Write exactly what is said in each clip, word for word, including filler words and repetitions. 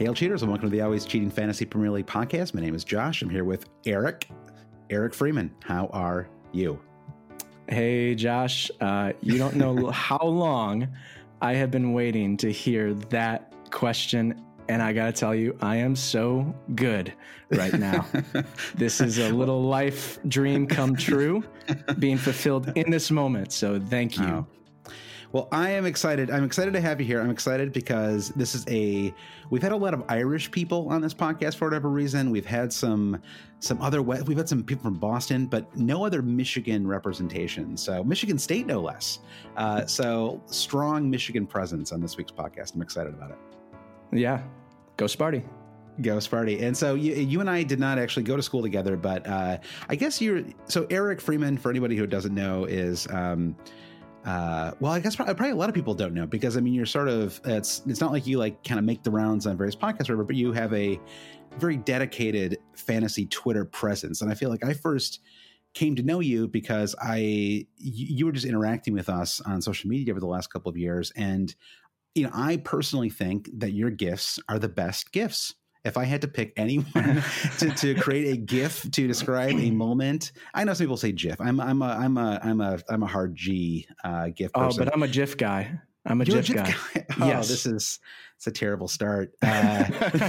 Hail cheaters, and welcome to the Always Cheating Fantasy Premier League podcast. My name is Josh. I'm here with Eric. Eric Freeman, how are you? Hey, Josh. Uh, you don't know how long I have been waiting to hear that question. And I got to tell you, I am so good right now. This is a little life dream come true, being fulfilled in this moment. So thank you. Oh. Well, I am excited. I'm excited to have you here. I'm excited because this is a, we've had a lot of Irish people on this podcast for whatever reason. We've had some, some other, we've had some people from Boston, but no other Michigan representation. So Michigan State, no less. Uh, so strong Michigan presence on this week's podcast. I'm excited about it. Yeah. Go Sparty. Go Sparty. And so you, you and I did not actually go to school together, but uh, I guess you're, so Eric Freeman, for anybody who doesn't know, is, um, Uh, well, I guess probably, probably a lot of people don't know because I mean, you're sort of, it's, it's not like you like kind of make the rounds on various podcasts or whatever, but you have a very dedicated fantasy Twitter presence. And I feel like I first came to know you because I, you, you were just interacting with us on social media over the last couple of years. And, you know, I personally think that your GIFs are the best GIFs. If I had to pick anyone to, to create a GIF to describe a moment, I know some people say GIF. I'm I'm a I'm a I'm a I'm a hard G uh, GIF person. Oh, but I'm a GIF guy. I'm a You're GIF, a GIF guy. guy. Oh, Yes. this is it's a terrible start. Uh,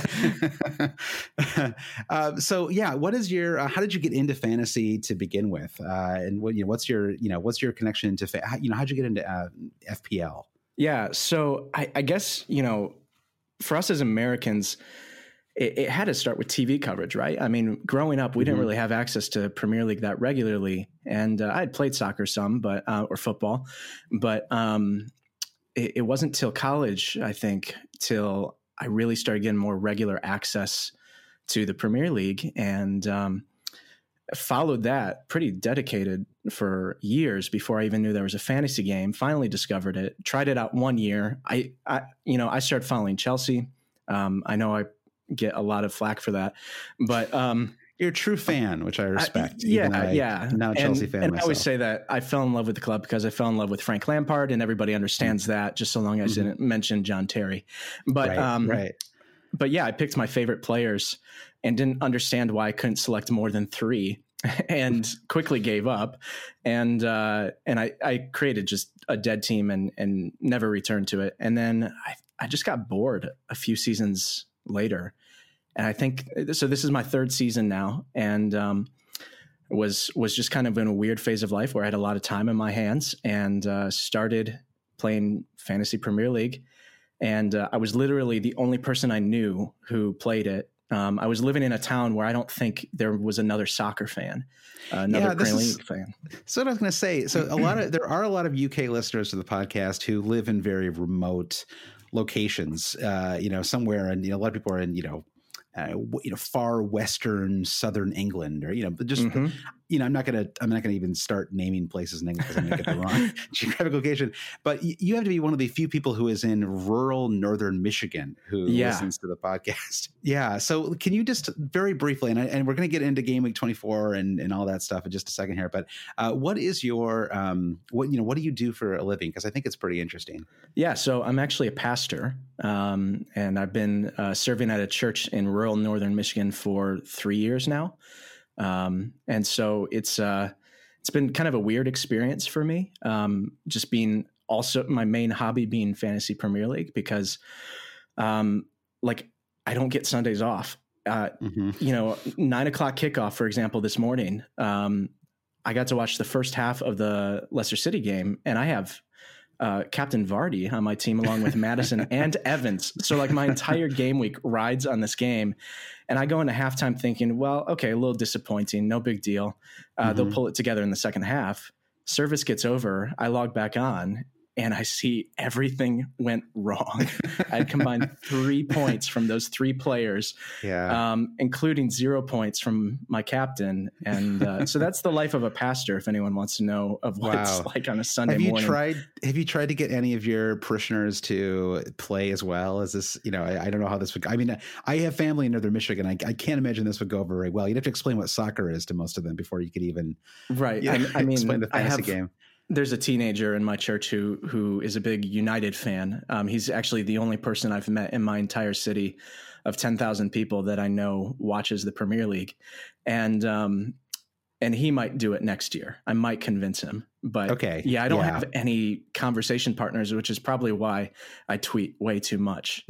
uh, so yeah, what is your? Uh, how did you get into fantasy to begin with? Uh, and what you know, what's your you know what's your connection to fa- how, you know how'd you get into uh, F P L? Yeah. So I, I guess you know, for us as Americans, It, it had to start with T V coverage, right? I mean, growing up, we mm-hmm. didn't really have access to Premier League that regularly. And uh, I had played soccer some, but uh, or football. But um, it, it wasn't till college, I think, till I really started getting more regular access to the Premier League. And um, followed that pretty dedicated for years before I even knew there was a fantasy game. Finally discovered it, tried it out one year. I, I you know, I started following Chelsea. Um, I know I get a lot of flack for that, but um, you're a true fan, which I respect. I, yeah, I, yeah. I'm not a Chelsea and, fan and myself. I always say that I fell in love with the club because I fell in love with Frank Lampard, and everybody understands mm-hmm. that. Just so long as mm-hmm. I didn't mention John Terry, but right, um, right. But yeah, I picked my favorite players and didn't understand why I couldn't select more than three, and quickly gave up. And uh, and I, I created just a dead team and and never returned to it. And then I I just got bored a few seasons later. And I think, so this is my third season now, and um, was was just kind of in a weird phase of life where I had a lot of time in my hands, and uh, started playing Fantasy Premier League. And uh, I was literally the only person I knew who played it. Um, I was living in a town where I don't think there was another soccer fan, uh, another yeah, Premier is, League fan. So what I was going to say, so a lot of there are a lot of U K listeners to the podcast who live in very remote locations. Uh, you know, somewhere, and you know, a lot of people are in you know. Uh, you know, far western southern England, or you know, but just mm-hmm. you know, I'm not gonna, I'm not gonna even start naming places in England because I'm gonna get the wrong geographic location. But y- you have to be one of the few people who is in rural northern Michigan who yeah. listens to the podcast. Yeah. So can you just very briefly, and, I, and we're gonna get into Game Week twenty-four and, and all that stuff in just a second here. But uh, what is your, um, what you know, what do you do for a living? Because I think it's pretty interesting. Yeah. So I'm actually a pastor, um, and I've been uh, serving at a church in rural northern Michigan for three years now. Um, and so it's, uh, it's been kind of a weird experience for me. Um, just being also my main hobby being Fantasy Premier League, because, um, like I don't get Sundays off, uh, mm-hmm. you know, nine o'clock kickoff, for example, this morning, um, I got to watch the first half of the Leicester City game, and I have Uh, Captain Vardy on my team along with Madison and Evans. So like my entire game week rides on this game, and I go into halftime thinking, well, okay, a little disappointing, no big deal. Uh, mm-hmm. They'll pull it together in the second half. Service gets over. I log back on, and I see everything went wrong. I had combined three points from those three players, yeah, um, including zero points from my captain. And uh, so that's the life of a pastor, if anyone wants to know of what wow. it's like on a Sunday have you morning. Tried, have you tried to get any of your parishioners to play as well? Is this, you know, I, I don't know how this would, I mean, I have family in Northern Michigan. I, I can't imagine this would go very well. You'd have to explain what soccer is to most of them before you could even right. You know, I, I mean, explain the fantasy I have, game. there's a teenager in my church who who is a big United fan. Um, he's actually the only person I've met in my entire city of ten thousand people that I know watches the Premier League, and um, and he might do it next year. I might convince him. But okay, yeah, I don't yeah. have any conversation partners, which is probably why I tweet way too much.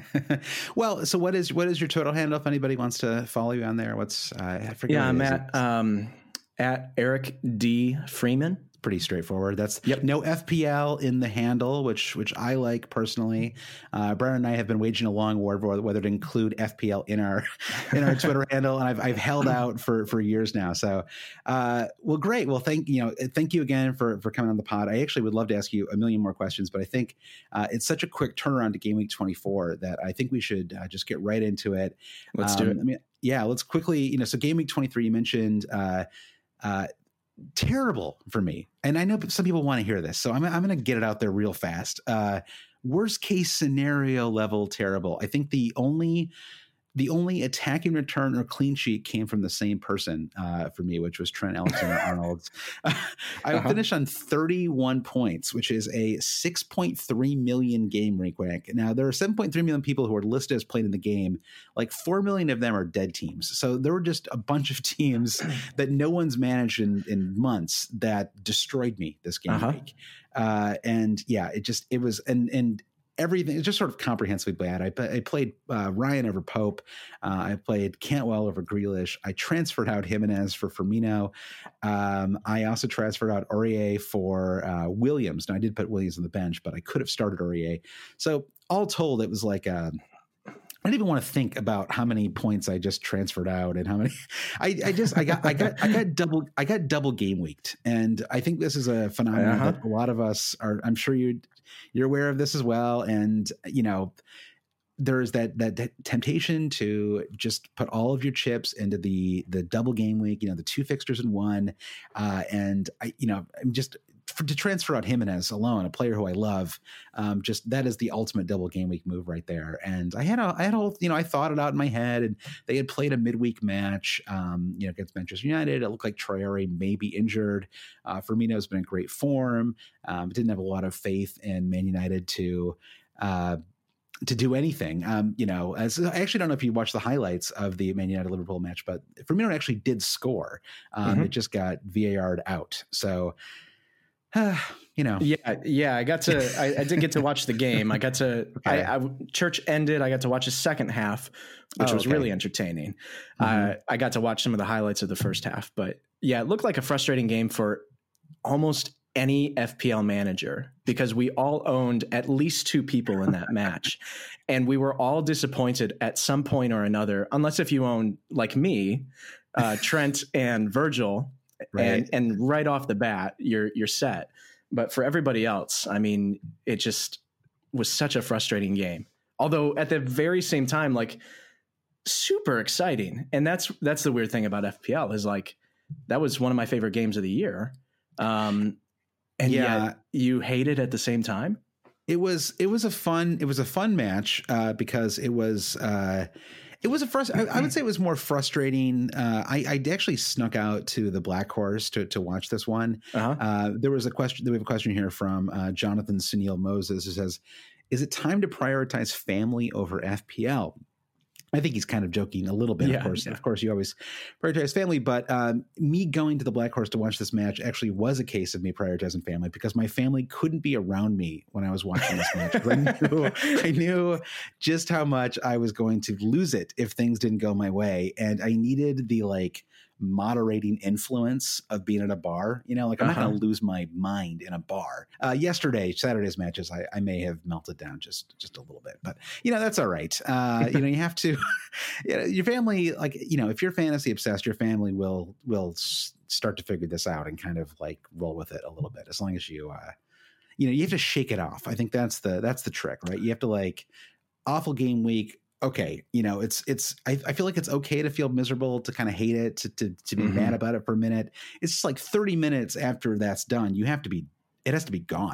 Well, so what is what is your Twitter handle if anybody wants to follow you on there? What's uh, I forget. Yeah, I'm it at um, at Eric D. Freeman. Pretty straightforward. That's yep. No F P L in the handle, which which I like personally. Uh, Brian and I have been waging a long war for whether to include F P L in our in our Twitter handle, and I've I've held out for for years now. So, uh, well, great. Well, thank you know thank you again for for coming on the pod. I actually would love to ask you a million more questions, but I think uh, it's such a quick turnaround to Game Week twenty-four that I think we should uh, just get right into it. Let's um, do it. I mean, yeah, let's quickly. You know, so Game Week twenty-three, you mentioned. Uh, uh, terrible for me. And I know some people want to hear this, so I'm, I'm going to get it out there real fast. Uh, worst case scenario level terrible. I think the only the only attacking return or clean sheet came from the same person uh, for me, which was Trent Alexander-Arnold. I uh-huh. finished on thirty-one points, which is a six point three million game rank. Now, there are seven point three million people who are listed as playing in the game. Like four million of them are dead teams. So there were just a bunch of teams that no one's managed in, in months that destroyed me this game uh-huh. week. Uh, and yeah, it just, it was, and, and, everything is just sort of comprehensively bad. I, I played uh, Ryan over Pope. Uh, I played Cantwell over Grealish. I transferred out Jimenez for Firmino. Um, I also transferred out Aurier for uh, Williams. Now I did put Williams on the bench, but I could have started Aurier. So all told, it was like a, I didn't even want to think about how many points I just transferred out and how many I, I just, I got, I got, I got double, I got double game weeked. And I think this is a phenomenon uh-huh. that a lot of us are, I'm sure you, you're aware of this as well. And, you know, there's that, that, that temptation to just put all of your chips into the, the double game week, you know, the two fixtures in one. Uh, and I, you know, I'm just, For, to transfer out Jimenez alone, a player who I love, um, just that is the ultimate double game week move right there. And I had a, I had a, you know, I thought it out in my head, and they had played a midweek match, um, you know, against Manchester United. It looked like Traore may be injured. Uh, Firmino's been in great form. Um, didn't have a lot of faith in Man United to, uh, to do anything. Um, you know, as I actually don't know if you watched the highlights of the Man United Liverpool match, but Firmino actually did score. Um, mm-hmm. It just got V A R'd out. So. Uh, you know, yeah, yeah. I got to, I, I did get to watch the game. I got to, okay. I, I church ended. I got to watch the second half, which oh, was okay. really entertaining. Mm-hmm. Uh, I got to watch some of the highlights of the first half, but yeah, it looked like a frustrating game for almost any F P L manager because we all owned at least two people in that match, and we were all disappointed at some point or another. Unless if you own like me, uh, Trent and Virgil. Right. And and right off the bat, you're you're set. But for everybody else, I mean, it just was such a frustrating game. Although at the very same time, like super exciting. And that's that's the weird thing about F P L is like that was one of my favorite games of the year. Um, and yeah, yet you hate it at the same time. It was it was a fun it was a fun match uh, because it was. Uh, It was a frust- I, I would say it was more frustrating. Uh, I, I actually snuck out to the Black Horse to, to watch this one. Uh-huh. Uh, there was a question. We have a question here from uh, Jonathan Sunil Moses who says, "Is it time to prioritize family over F P L?" I think he's kind of joking a little bit. Yeah, of course, yeah. of course, you always prioritize family, but um, me going to the Black Horse to watch this match actually was a case of me prioritizing family because my family couldn't be around me when I was watching this match. I knew, I knew just how much I was going to lose it if things didn't go my way, and I needed the like moderating influence of being at a bar. You know, like I'm uh-huh. not going to lose my mind in a bar. Uh, yesterday, Saturday's matches, I, I may have melted down just just a little bit, but you know that's all right. Uh, you know, you have to. You know, your family, like you know, if you're fantasy obsessed, your family will will s- start to figure this out and kind of like roll with it a little bit. As long as you, uh, you know, you have to shake it off. I think that's the that's the trick, right? You have to like awful game week. Okay, you know, it's it's. I, I feel like it's okay to feel miserable, to kind of hate it, to to, to be mm-hmm. mad about it for a minute. It's just like thirty minutes after that's done, you have to be. It has to be gone.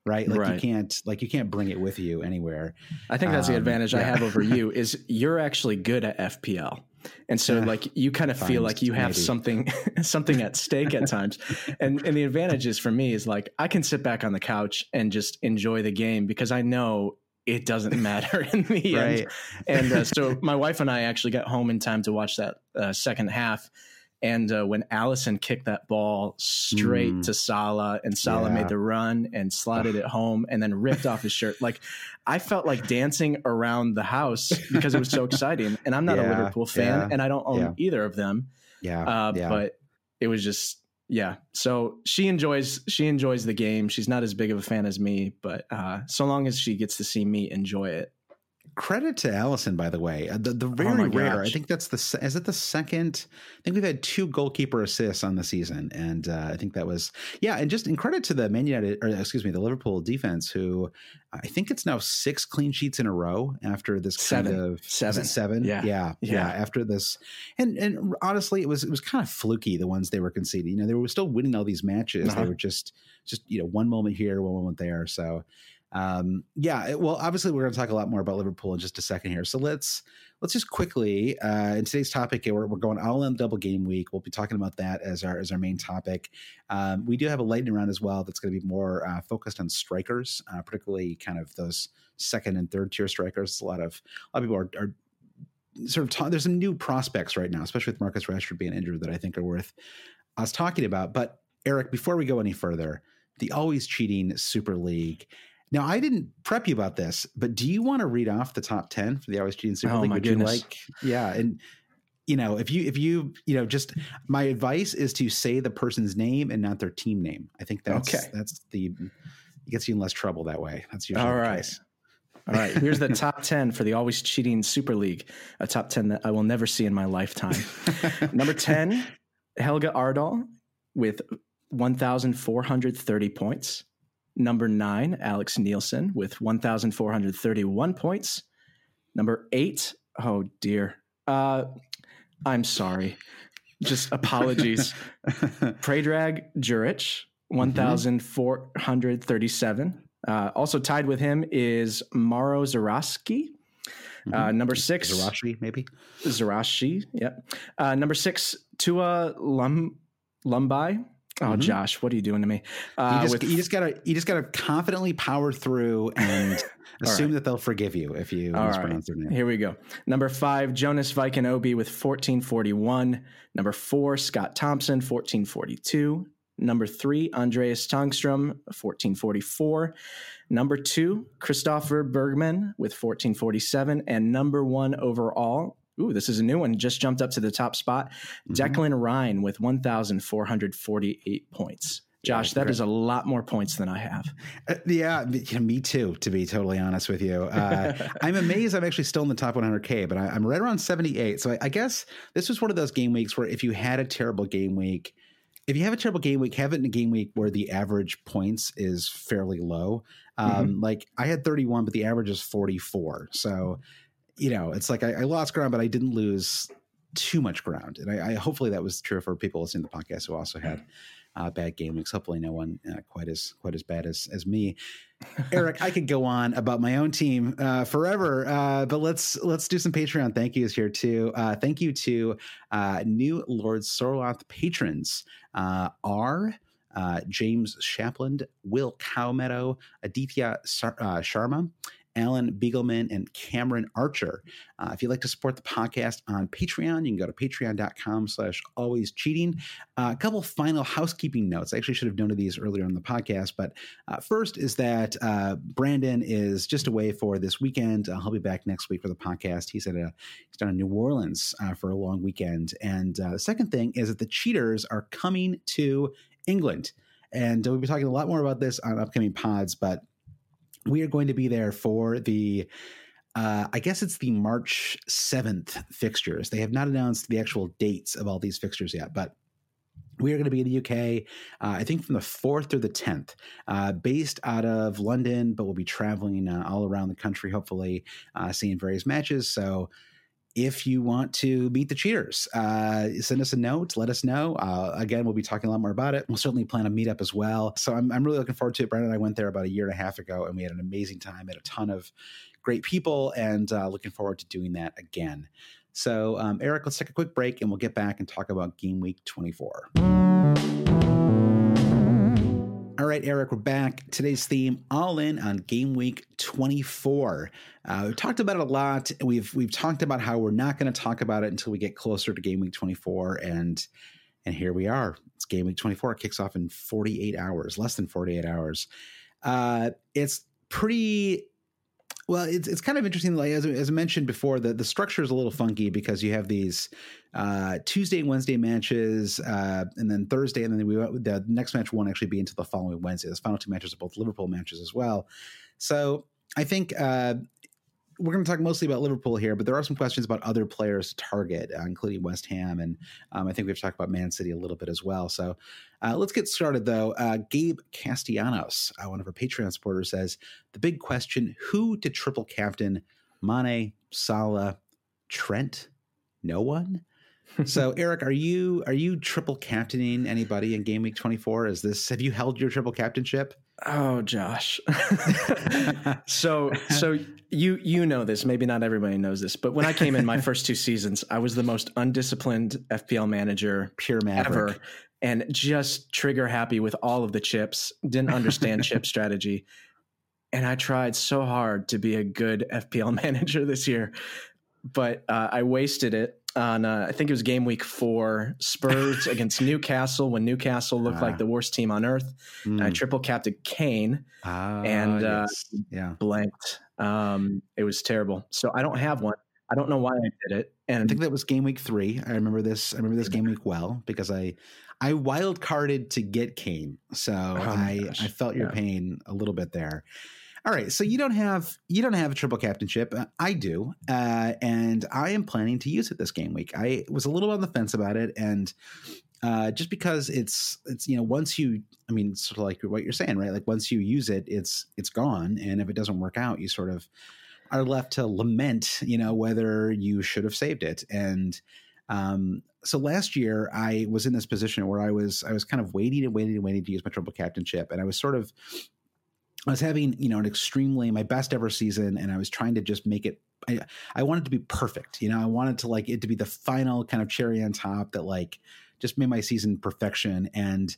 right? Like right. you can't, like you can't bring it with you anywhere. I think that's um, the advantage yeah. I have over you is you're actually good at F P L. And so uh, like you kind of feel like you have maybe. something, something at stake at times. And and the advantage is for me is like, I can sit back on the couch and just enjoy the game because I know it doesn't matter in the right. end. And uh, so my wife and I actually got home in time to watch that uh, second half. And uh, when Allison kicked that ball straight mm. to Salah and Salah yeah. made the run and slotted it home and then ripped off his shirt, like I felt like dancing around the house because it was so exciting. And I'm not yeah. a Liverpool fan yeah. and I don't own yeah. either of them. Yeah. Uh, yeah. But it was just, yeah. So she enjoys, she enjoys the game. She's not as big of a fan as me, but uh, so long as she gets to see me enjoy it. Credit to Allison, by the way. The the very oh rare. I think that's the is it the second? I think we've had two goalkeeper assists on the season, and uh, I think that was yeah. And just in credit to the Man United, or excuse me, the Liverpool defense, who I think it's now six clean sheets in a row after this seven. kind of seven, seven, yeah. yeah, yeah, yeah. After this, and and honestly, it was it was kind of fluky the ones they were conceding. You know, they were still winning all these matches. Uh-huh. They were just just you know one moment here, one moment there. So. Um, yeah, well, obviously we're going to talk a lot more about Liverpool in just a second here. So let's, let's just quickly, uh, in today's topic, we're, we're going all in double game week. We'll be talking about that as our, as our main topic. Um, we do have a lightning round as well. That's going to be more, uh, focused on strikers, uh, particularly kind of those second and third tier strikers. A lot of, a lot of people are, are sort of, ta- there's some new prospects right now, especially with Marcus Rashford being injured that I think are worth us talking about. But Eric, before we go any further, the Always Cheating Super League. Now, I didn't prep you about this, but do you want to read off the top ten for the Always Cheating Super oh, League? My Would goodness. you like? Yeah. And, you know, if you, if you, you know, just my advice is to say the person's name and not their team name. I think that's, okay. that's the, it gets you in less trouble that way. That's usually All the right. case. All right. Here's the top ten for the Always Cheating Super League, a top ten that I will never see in my lifetime. Number ten, Helga Ardal with one thousand four hundred thirty points. Number nine, Alex Nielsen with one thousand four hundred thirty-one points. Number eight, oh dear. Uh, I'm sorry. Just apologies. Predrag Juric, one thousand four hundred thirty-seven. Uh, also tied with him is Maro Zaraski. Mm-hmm. Uh, number six. Zarashi, maybe? Zarashi, yeah. Uh, number six, Tua Lum, Lumbai. Oh, mm-hmm. Josh, what are you doing to me? Uh, you, just, with, you just gotta, you just gotta confidently power through and assume right. that they'll forgive you if you All mispronounce right. their name. Here we go. Number five, Jonas Vikanobi with fourteen forty-one. Number four, Scott Thompson, fourteen forty-two. Number three, Andreas Tangstrom, fourteen forty-four. Number two, Christopher Bergman with fourteen forty-seven. And number one overall, ooh, this is a new one, just jumped up to the top spot, mm-hmm. Declan Ryan with one thousand four hundred forty-eight points. Josh, yeah, that is a lot more points than I have. Uh, yeah, me too, to be totally honest with you. Uh, I'm amazed I'm actually still in the top one hundred K, but I, I'm right around seventy-eight. So I, I guess this was one of those game weeks where if you had a terrible game week, if you have a terrible game week, have it in a game week where the average points is fairly low. Um, mm-hmm. Like I had thirty-one, but the average is forty-four. So, you know, it's like I, I lost ground, but I didn't lose too much ground. And I, I hopefully that was true for people listening to the podcast who also had uh, bad game weeks. Hopefully no one uh, quite as quite as bad as as me. Eric, I could go on about my own team uh, forever, uh, but let's let's do some Patreon thank yous here too. Uh, thank you to uh, new Lord Sorloth patrons, uh, R. Uh, James Shapland, Will Cowmeadow, Aditya Sar- uh, Sharma, Alan Beagleman, and Cameron Archer. Uh, if you'd like to support the podcast on Patreon, you can go to patreon.com slash always cheating. Uh, a couple final housekeeping notes. I actually should have noted these earlier in the podcast, but uh, first is that uh, Brandon is just away for this weekend. Uh, he'll be back next week for the podcast. He's at a he's down in New Orleans uh, for a long weekend. And uh, the second thing is that the Cheaters are coming to England. And we'll be talking a lot more about this on upcoming pods, but we are going to be there for the, uh, I guess it's the March seventh fixtures. They have not announced the actual dates of all these fixtures yet, but we are going to be in the U K, uh, I think from the fourth through the tenth, uh, based out of London, but we'll be traveling uh, all around the country, hopefully uh, seeing various matches. So if you want to meet the cheaters, uh, send us a note, let us know. Uh, again, we'll be talking a lot more about it. We'll certainly plan a meetup as well. So I'm, I'm really looking forward to it. Brandon and I went there about a year and a half ago, and we had an amazing time. Had a ton of great people, and uh, looking forward to doing that again. So um, Eric, let's take a quick break, and we'll get back and talk about Game Week twenty-four. All right, Eric, we're back. Today's theme, all in on Game Week twenty-four. Uh, we've talked about it a lot. We've we've talked about how we're not going to talk about it until we get closer to Game Week twenty-four, and and here we are. It's Game Week twenty-four. It kicks off in forty-eight hours, less than forty-eight hours. Uh, it's pretty... Well, it's it's kind of interesting. Like as, as I mentioned before, the, the structure is a little funky because you have these uh, Tuesday and Wednesday matches, uh, and then Thursday, and then we the next match won't actually be until the following Wednesday. The final two matches are both Liverpool matches as well. So I think uh, we're going to talk mostly about Liverpool here, but there are some questions about other players to target, uh, including West Ham, and um, I think we've talked about Man City a little bit as well. So uh, let's get started, though. Uh, Gabe Castellanos, uh, one of our Patreon supporters, says, the big question, who to triple captain? Mane, Salah, Trent? No one? So, Eric, are you are you triple captaining anybody in Game Week twenty-four? Is this have you held your triple captainship? Oh, Josh. so so you you know this. Maybe not everybody knows this, but when I came in my first two seasons, I was the most undisciplined F P L manager Pure maverick. ever, and just trigger happy with all of the chips. Didn't understand chip strategy, and I tried so hard to be a good F P L manager this year, but uh, I wasted it. On uh, I think it was game week four, Spurs against Newcastle, when Newcastle looked ah. like the worst team on earth. Mm. And I triple captained Kane ah, and uh, yes. yeah. blanked. Um, it was terrible. So I don't have one. I don't know why I did it. And I think that was game week three. I remember this. I remember this game week well because I I wild carded to get Kane, so oh I I felt your yeah. pain a little bit there. All right, so you don't have you don't have a triple captainship. I do, uh, and I am planning to use it this game week. I was a little on the fence about it, and uh, just because it's it's you know once you, I mean, sort of like what you're saying, right? Like once you use it, it's it's gone, and if it doesn't work out, you sort of are left to lament, you know, whether you should have saved it. And um, so last year, I was in this position where I was I was kind of waiting and waiting and waiting to use my triple captainship, and I was sort of. I was having, you know, an extremely, my best ever season, and I was trying to just make it, I, I wanted to be perfect. You know, I wanted to like it to be the final kind of cherry on top that like just made my season perfection. And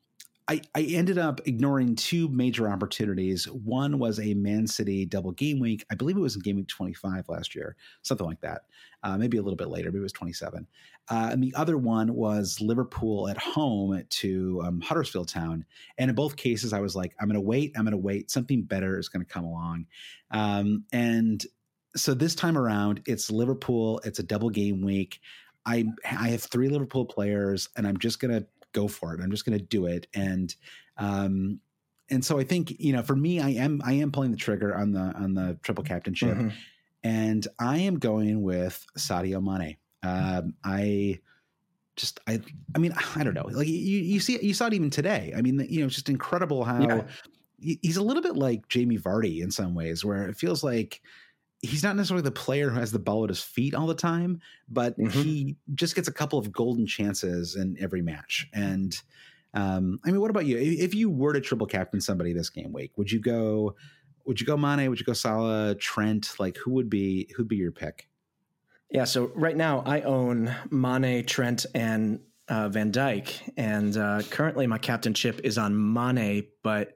I, I ended up ignoring two major opportunities. One was a Man City double game week. I believe it was in game week twenty-five last year, something like that. Uh, maybe a little bit later, maybe it was twenty-seven. Uh, and the other one was Liverpool at home to um, Huddersfield Town. And in both cases, I was like, I'm going to wait. I'm going to wait. Something better is going to come along. Um, and so this time around, it's Liverpool. It's a double game week. I I have three Liverpool players, and I'm just going to go for it. I'm just going to do it. And um, and so I think, you know, for me, I am I am pulling the trigger on the on the triple captainship. Mm-hmm. And I am going with Sadio Mane. Um, I just, I, I mean, I don't know. Like you, you see, you saw it even today. I mean, you know, it's just incredible how yeah. he's a little bit like Jamie Vardy in some ways, where it feels like he's not necessarily the player who has the ball at his feet all the time, but mm-hmm. he just gets a couple of golden chances in every match. And um, I mean, what about you? If you were to triple captain somebody this game week, would you go? Would you go Mane? Would you go Salah, Trent? Like who would be who'd be your pick? Yeah, so right now I own Mane, Trent, and uh, Van Dijk, and uh, currently my captainship is on Mane, but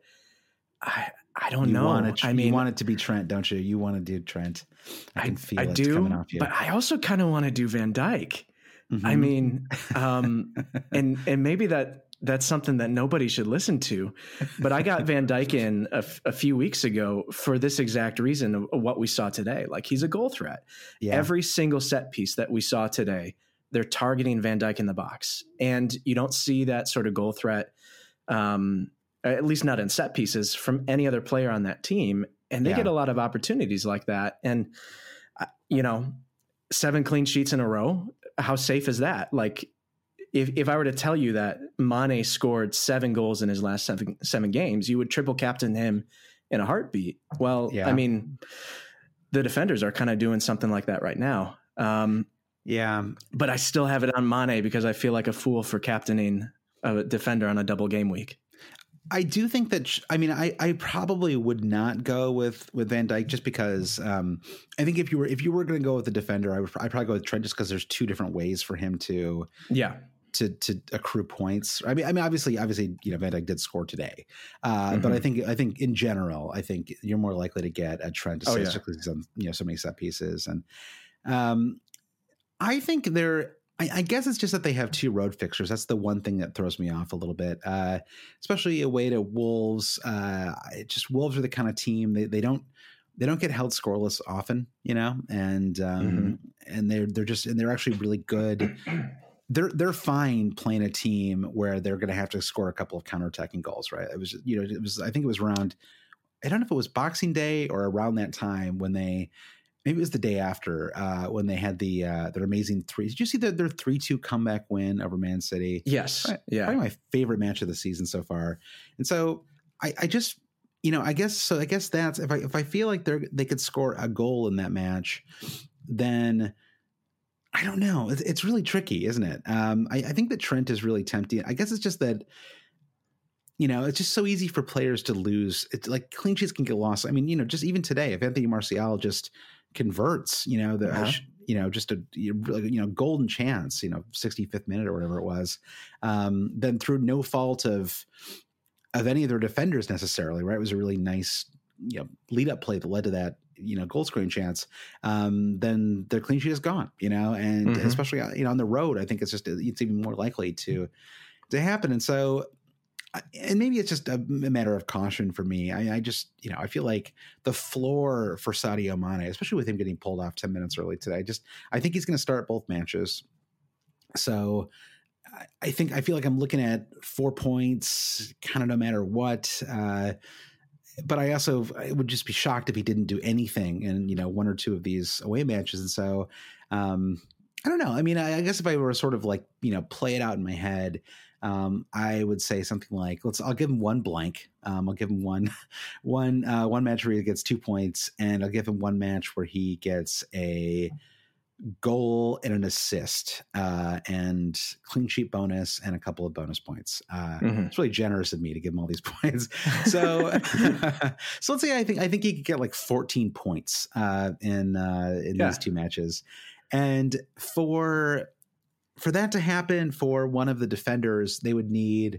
I I don't you know. Want it, I mean, you want it to be Trent, don't you? You want to do Trent. I can feel I it do, coming off you. But I also kind of want to do Van Dijk. Mm-hmm. I mean, um, and and maybe that. That's something that nobody should listen to. But I got Van Dijk in a, f- a few weeks ago for this exact reason of, of what we saw today. Like he's a goal threat. Yeah. Every single set piece that we saw today, they're targeting Van Dijk in the box. And you don't see that sort of goal threat, um, at least not in set pieces, from any other player on that team. And they yeah. get a lot of opportunities like that. And, uh, you know, seven clean sheets in a row, how safe is that? Like, If if I were to tell you that Mane scored seven goals in his last seven seven games, you would triple captain him in a heartbeat. Well, yeah. I mean, the defenders are kind of doing something like that right now. Um, yeah. But I still have it on Mane because I feel like a fool for captaining a defender on a double game week. I do think that, I mean, I, I probably would not go with, with Van Dijk just because um, I think if you were, if you were going to go with the defender, I would I'd probably go with Trent just because there's two different ways for him to, yeah, to, to accrue points. I mean, I mean, obviously, obviously, you know, Van Dijk did score today, uh, mm-hmm. but I think, I think in general, I think you're more likely to get a Trent, oh, yeah. especially some, you know, so many set pieces. And um, I think they're, I, I guess it's just that they have two road fixtures. That's the one thing that throws me off a little bit, uh, especially away to Wolves. Uh, just Wolves are the kind of team they they don't they don't get held scoreless often, you know, and um, mm-hmm. and they're they're just and they're actually really good. They're they're fine playing a team where they're going to have to score a couple of counterattacking goals, right? It was you know it was I think it was around I don't know if it was Boxing Day or around that time when they. Maybe it was the day after uh, when they had the uh, their amazing three. Did you see the, their three two comeback win over Man City? Yes. Probably, yeah. Probably my favorite match of the season so far. And so I, I just, you know, I guess so. I guess that's if I if I feel like they're they could score a goal in that match, then I don't know. It's, it's really tricky, isn't it? Um, I, I think that Trent is really tempting. I guess it's just that. You know, it's just so easy for players to lose. It's like clean sheets can get lost. I mean, you know, just even today, if Anthony Martial just converts, you know, the, uh-huh. you know, just a, you know, golden chance, you know, sixty-fifth minute or whatever it was, um, then through no fault of, of any of their defenders necessarily, right? It was a really nice, you know, lead up play that led to that, you know, goal scoring chance. Um, then their clean sheet is gone, you know, and mm-hmm. especially, you know, on the road, I think it's just, it's even more likely to, to happen. And so, and maybe it's just a matter of caution for me. I, I just, you know, I feel like the floor for Sadio Mane, especially with him getting pulled off ten minutes early today, just, I think he's going to start both matches. So I think, I feel like I'm looking at four points kind of no matter what. Uh, but I also, I would just be shocked if he didn't do anything in, you know, one or two of these away matches. And so um, I don't know. I mean, I, I guess if I were sort of like, you know, play it out in my head, Um, I would say something like, let's, I'll give him one blank. Um, I'll give him one, one, uh, one match where he gets two points, and I'll give him one match where he gets a goal and an assist, uh, and clean sheet bonus and a couple of bonus points. Uh, mm-hmm. It's really generous of me to give him all these points. So, so let's say I think, I think he could get like fourteen points, uh, in, uh, in yeah. these two matches. And for, For that to happen for one of the defenders, they would need,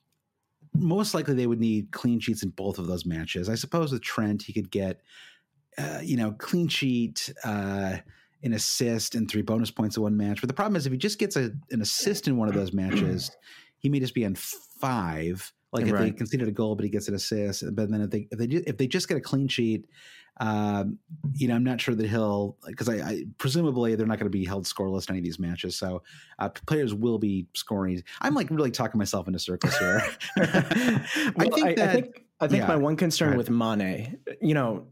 most likely they would need clean sheets in both of those matches. I suppose with Trent, he could get, uh, you know, clean sheet, uh, an assist and three bonus points in one match. But the problem is if he just gets a, an assist in one of those matches, he may just be on five. Like if right. they conceded a goal, but he gets an assist. But then if they if they if they just get a clean sheet, um, you know, I'm not sure that he'll because I, I presumably they're not going to be held scoreless in any of these matches. So uh, players will be scoring. I'm like really talking myself into circles here. well, I think I, that I think I think yeah. my one concern with Mane, you know,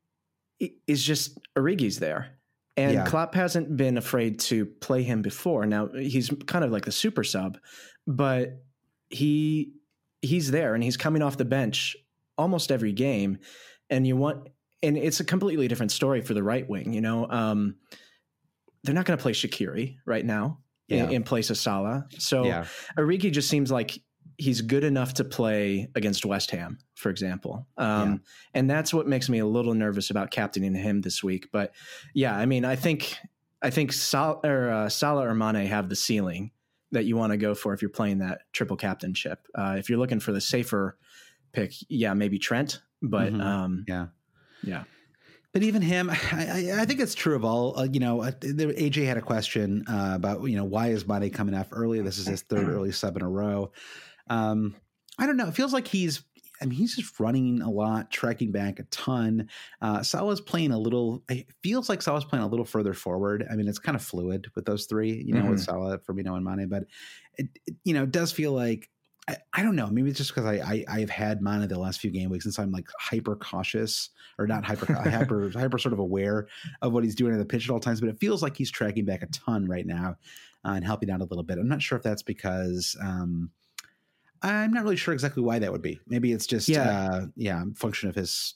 is just Origi's there. And yeah. Klopp hasn't been afraid to play him before. Now he's kind of like the super sub, but he he's there and he's coming off the bench almost every game. And you want, and it's a completely different story for the right wing. You know, um, they're not going to play Shaqiri right now yeah. in, in place of Salah. So yeah. Origi just seems like he's good enough to play against West Ham, for example. Um, yeah. And that's what makes me a little nervous about captaining him this week. But yeah, I mean, I think, I think Sal, or, uh, Salah or Mane have the ceiling that you want to go for if you're playing that triple captainship. Uh, if you're looking for the safer pick, yeah, maybe Trent, but mm-hmm. um, yeah, yeah. But even him, I, I think it's true of all. Uh, you know, uh, A J had a question uh, about you know why is Mane coming off early? This is his third early sub in a row. Um, I don't know. It feels like he's. I mean, he's just running a lot, tracking back a ton. Uh, Salah's playing a little. It feels like Salah's playing a little further forward. I mean, it's kind of fluid with those three. You know, mm-hmm. with Salah, Firmino, and Mane. But it, it, you know, it does feel like. I, I don't know. Maybe it's just because I, I I've had Mane the last few game weeks, and so I'm like hyper cautious, or not hyper hyper hyper sort of aware of what he's doing in the pitch at all times. But it feels like he's tracking back a ton right now uh, and helping out a little bit. I'm not sure if that's because um, I'm not really sure exactly why that would be. Maybe it's just yeah, uh, yeah, function of his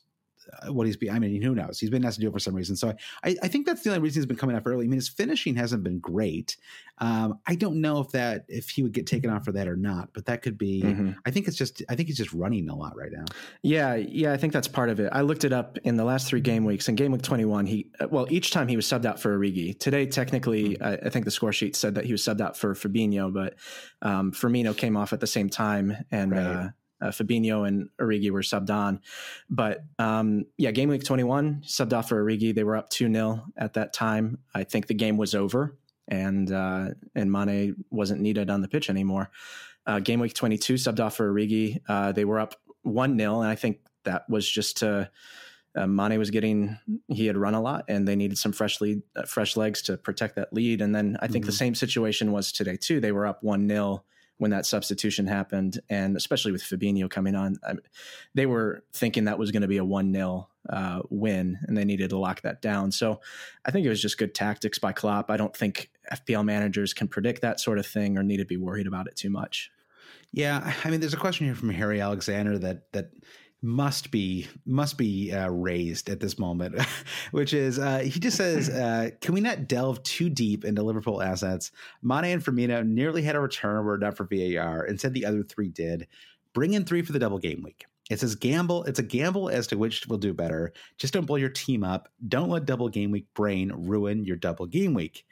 what he's been. I mean, who knows? He's been asked to do it for some reason. So I, I think that's the only reason he's been coming off early. I mean, his finishing hasn't been great. Um, I don't know if that if he would get taken off for that or not, but that could be. Mm-hmm. I think it's just. I think he's just running a lot right now. Yeah, yeah, I think that's part of it. I looked it up in the last three game weeks. In game week twenty-one, he well, each time he was subbed out for Origi. Today, technically, mm-hmm. I, I think the score sheet said that he was subbed out for Fabinho, but um, Firmino came off at the same time, and right. uh, uh, Fabinho and Origi were subbed on. But um, yeah, game week twenty-one, subbed off for Origi. They were up two nil at that time. I think the game was over, and uh, and Mane wasn't needed on the pitch anymore. Uh, game week twenty-two, subbed off for Origi. Uh, they were up one nil, and I think that was just to uh, Mane was getting he had run a lot, and they needed some fresh lead, uh, fresh legs to protect that lead. And then I think mm-hmm. the same situation was today too. They were up one nil when that substitution happened, and especially with Fabinho coming on, I mean, they were thinking that was going to be a one nil uh, win, and they needed to lock that down. So I think it was just good tactics by Klopp. I don't think F P L managers can predict that sort of thing or need to be worried about it too much. Yeah, I mean, there's a question here from Harry Alexander that that must be must be uh, raised at this moment, which is uh, he just says, uh, "Can we not delve too deep into Liverpool assets? Mane and Firmino nearly had a return were not for V A R, and said the other three did. Bring in three for the double game week. It says gamble. It's a gamble as to which will do better. Just don't blow your team up. Don't let double game week brain ruin your double game week."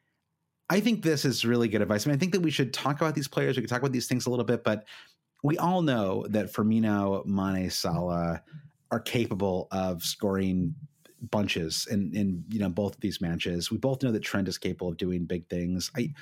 I think this is really good advice. I mean, I think that we should talk about these players. We could talk about these things a little bit, but we all know that Firmino, Mane, Salah are capable of scoring bunches in, in, you know, both of these matches. We both know that Trent is capable of doing big things. I,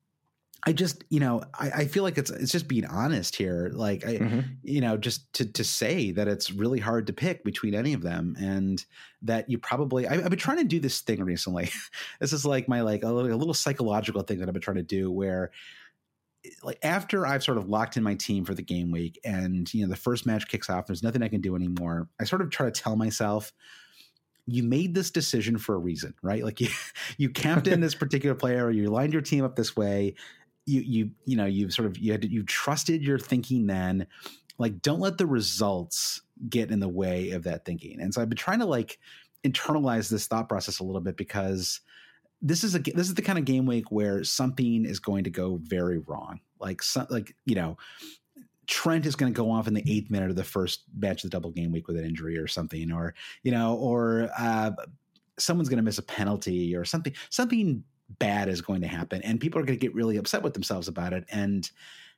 I just, you know, I, I feel like it's it's just being honest here. Like, I, mm-hmm. you know, just to to say that it's really hard to pick between any of them, and that you probably, I, I've been trying to do this thing recently. This is like my, like a little, a little psychological thing that I've been trying to do where, like, after I've sort of locked in my team for the game week and, you know, the first match kicks off, there's nothing I can do anymore. I sort of try to tell myself, you made this decision for a reason, right? Like you, you camped in this particular player, or you lined your team up this way. You, you, you know, you've sort of, you had to, you trusted your thinking then. Like, don't let the results get in the way of that thinking. And so I've been trying to like internalize this thought process a little bit, because this is a, this is the kind of game week where something is going to go very wrong. Like, some, like, you know, Trent is going to go off in the eighth minute of the first match of the double game week with an injury or something, or, you know, or uh, someone's going to miss a penalty or something, something bad is going to happen, and people are going to get really upset with themselves about it. And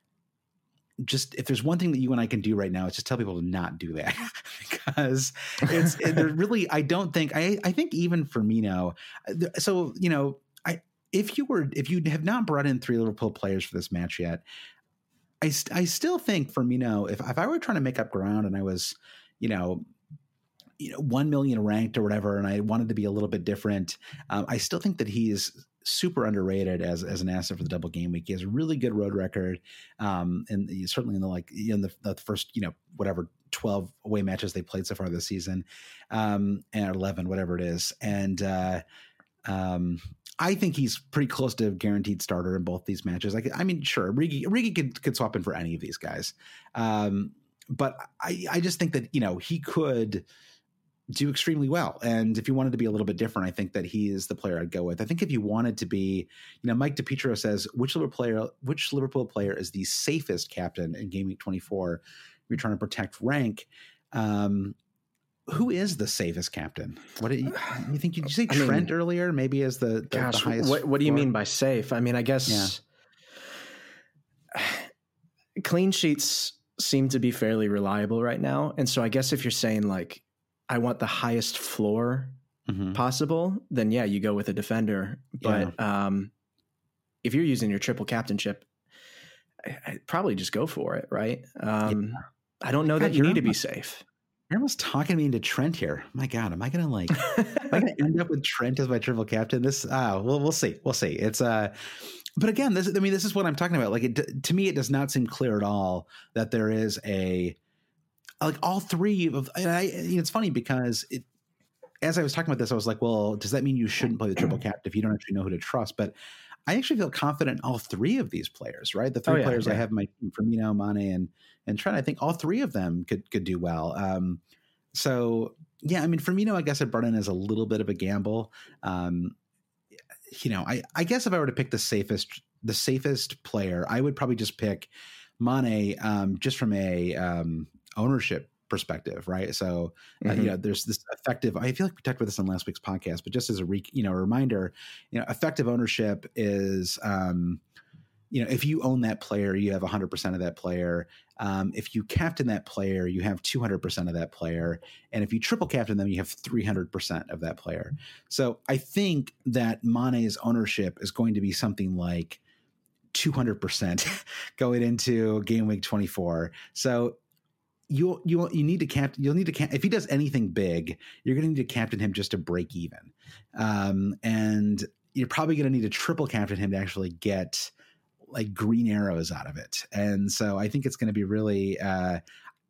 just, if there's one thing that you and I can do right now, it's just tell people to not do that, because it's it, really, I don't think, I, I think even Firmino. So, you know, I, if you were, if you have not brought in three Liverpool players for this match yet, I, I still think Firmino, if, if I were trying to make up ground and I was, you know, you know, one million ranked or whatever, and I wanted to be a little bit different, um, I still think that he is super underrated as as an asset for the double game week. He has a really good road record, um, and certainly in the like in the, the first, you know, whatever twelve away matches they played so far this season, um, and eleven, whatever it is, and uh, um, I think he's pretty close to a guaranteed starter in both these matches. Like, I mean, sure, Origi, Origi could could swap in for any of these guys, um, but I I just think that, you know, he could do extremely well. And if you wanted to be a little bit different, I think that he is the player I'd go with. I think if you wanted to be, you know, Mike DiPietro says, which Liverpool player, which Liverpool player is the safest captain in game week twenty-four? You're trying to protect rank. Um, who is the safest captain? What do you, you think? Did you say Trent I mean, earlier? Maybe as the, the, gosh, the highest. What, what do you mean by safe? I mean, I guess yeah. clean sheets seem to be fairly reliable right now. And so I guess if you're saying like, I want the highest floor mm-hmm. possible, then yeah, you go with a defender. But yeah. um, if you're using your triple captainship, I, I'd probably just go for it, right? Um, yeah. I don't know God, that you need to be safe. You're almost talking me into Trent here. My God, am I going to like, am I going to end up with Trent as my triple captain? This, ah, well, we'll see. We'll see. It's, uh, but again, this, I mean, this is what I'm talking about. Like, it, to me, it does not seem clear at all that there is a, like all three of, and I, you know, it's funny because it, as I was talking about this, I was like, well, does that mean you shouldn't play the triple captain if you don't actually know who to trust? But I actually feel confident in all three of these players, right? The three oh, yeah, players yeah. I have in my team, Firmino, Mane, and and Trent, I think all three of them could could do well. Um, so yeah, I mean, Firmino, I guess I brought in as a little bit of a gamble. Um, you know, I, I guess if I were to pick the safest, the safest player, I would probably just pick Mane, um, just from a um, ownership perspective, right? So, uh, mm-hmm. you know, there's this effective, I feel like we talked about this on last week's podcast, but just as a re, you know, a reminder, you know, effective ownership is, um, you know, if you own that player, you have one hundred percent of that player. Um, if you captain that player, you have two hundred percent of that player. And if you triple captain them, you have three hundred percent of that player. So I think that Mane's ownership is going to be something like two hundred percent going into game week twenty-four. So you you you need to captain. You'll need to cap, if he does anything big, you're going to need to captain him just to break even, um, and you're probably going to need to triple captain him to actually get like green arrows out of it. And so I think it's going to be really. Uh,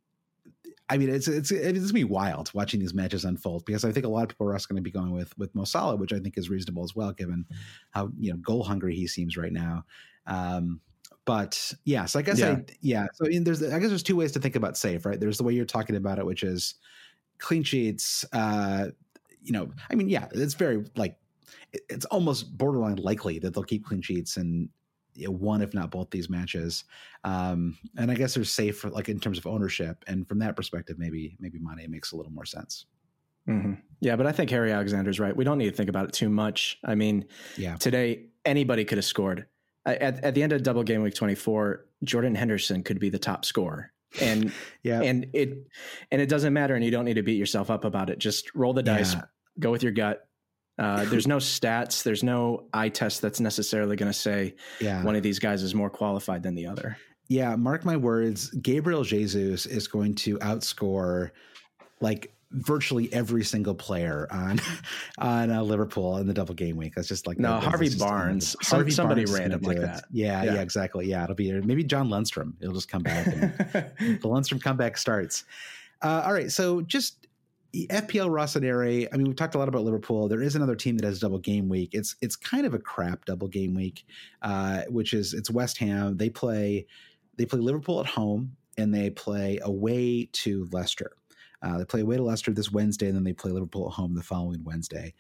I mean, it's it's it's going to be wild watching these matches unfold, because I think a lot of people are also going to be going with with Mo Salah, which I think is reasonable as well, given how, you know, goal hungry he seems right now. Um, But yeah, so I guess, yeah. I, yeah. So in, there's, I guess there's two ways to think about safe, right? There's the way you're talking about it, which is clean sheets. Uh, you know, I mean, yeah, it's very like, it, it's almost borderline likely that they'll keep clean sheets in, you know, one, if not both these matches. Um, and I guess there's safe for, like, in terms of ownership. And from that perspective, maybe, maybe Mane makes a little more sense. Mm-hmm. Yeah, but I think Harry Alexander's right. We don't need to think about it too much. I mean, yeah. Today anybody could have scored. At, at the end of double game week twenty-four, Jordan Henderson could be the top scorer, and yeah, and it and it doesn't matter, and you don't need to beat yourself up about it. Just roll the dice, yeah. Go with your gut. Uh, there's no stats, there's no eye test that's necessarily going to say yeah. one of these guys is more qualified than the other. Yeah, mark my words, Gabriel Jesus is going to outscore like virtually every single player on on uh, Liverpool in the double game week. That's just like no that, Harvey Barnes. Some, Harvey somebody Barnes random like that. Yeah, yeah, yeah, exactly. Yeah, it'll be maybe John Lundstrom. It'll just come back. And the Lundstrom comeback starts. Uh, all right, so just F P L Rossoneri. I mean, we've talked a lot about Liverpool. There is another team that has double game week. It's it's kind of a crap double game week, uh, which is it's West Ham. They play they play Liverpool at home and they play away to Leicester. Uh, they play away to Leicester this Wednesday, and then they play Liverpool at home the following Wednesday.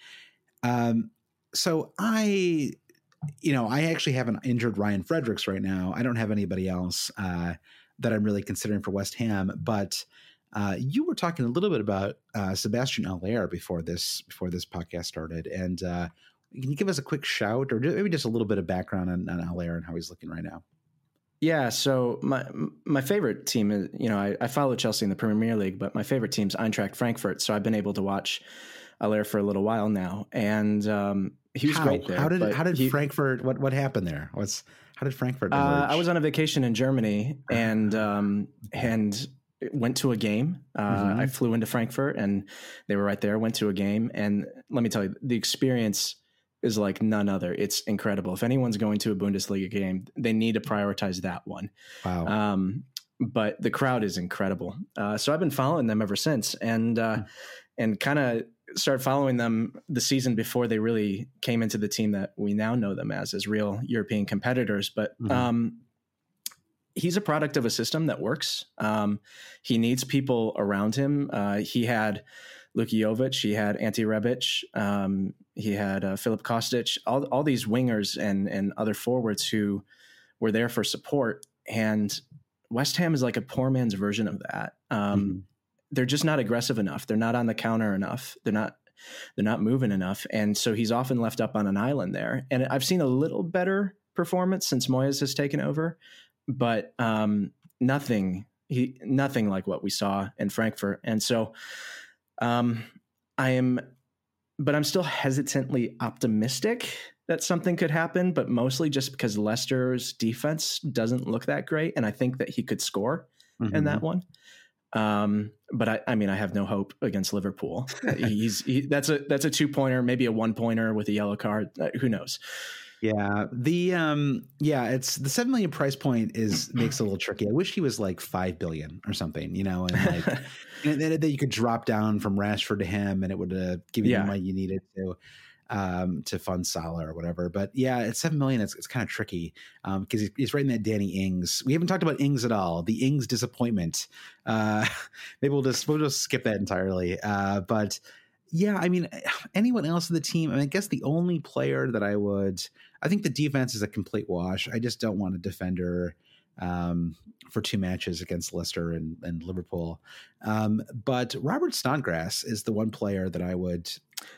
Um, so I, you know, I actually have an injured Ryan Fredericks right now. I don't have anybody else uh, that I'm really considering for West Ham. But uh, you were talking a little bit about uh, Sebastian Haller before this before this podcast started, and uh, can you give us a quick shout, or maybe just a little bit of background on, on Haller and how he's looking right now? Yeah, so my my favorite team is, you know, I, I follow Chelsea in the Premier League, but my favorite team's Eintracht Frankfurt. So I've been able to watch Haller for a little while now, and um, he was how? great there. How did how did he, Frankfurt? What what happened there? What's how did Frankfurt emerge? Uh, I was on a vacation in Germany and um, and went to a game. Uh, mm-hmm. I flew into Frankfurt, and they were right there. Went to a game, and let me tell you, the experience is like none other. It's incredible. If anyone's going to a Bundesliga game, they need to prioritize that one. Wow. Um, but the crowd is incredible. Uh, so I've been following them ever since, and uh, and kind of started following them the season before they really came into the team that we now know them as, as real European competitors. But mm-hmm. um, he's a product of a system that works. Um, he needs people around him. Uh, he had Luka Jovic, he had Ante Rebic, um, he had uh, Filip Kostic, all all these wingers and and other forwards who were there for support. And West Ham is like a poor man's version of that. Um, mm-hmm. They're just not aggressive enough. They're not on the counter enough. They're not they're not moving enough. And so he's often left up on an island there. And I've seen a little better performance since Moyes has taken over, but um, nothing he nothing like what we saw in Frankfurt. And so. Um, I am, but I'm still hesitantly optimistic that something could happen, but mostly just because Leicester's defense doesn't look that great. And I think that he could score mm-hmm. in that one. Um, but I, I mean, I have no hope against Liverpool. He's, he, that's a, that's a two pointer, maybe a one pointer with a yellow card. Uh, who knows? Yeah. The, um, yeah, it's the seven million price point is makes it a little tricky. I wish he was like five billion or something, you know, and like, and then that you could drop down from Rashford to him and it would uh, give you yeah. the money you needed to. um, to fund Salah or whatever. But yeah, at seven million, it's, it's kind of tricky because um, he's, he's right in that Danny Ings. We haven't talked about Ings at all. The Ings disappointment. Uh, maybe we'll just we'll just skip that entirely. Uh, but yeah, I mean, anyone else in the team? I mean, I guess the only player that I would, I think the defense is a complete wash. I just don't want a defender um, for two matches against Leicester and, and Liverpool. Um, but Robert Snodgrass is the one player that I would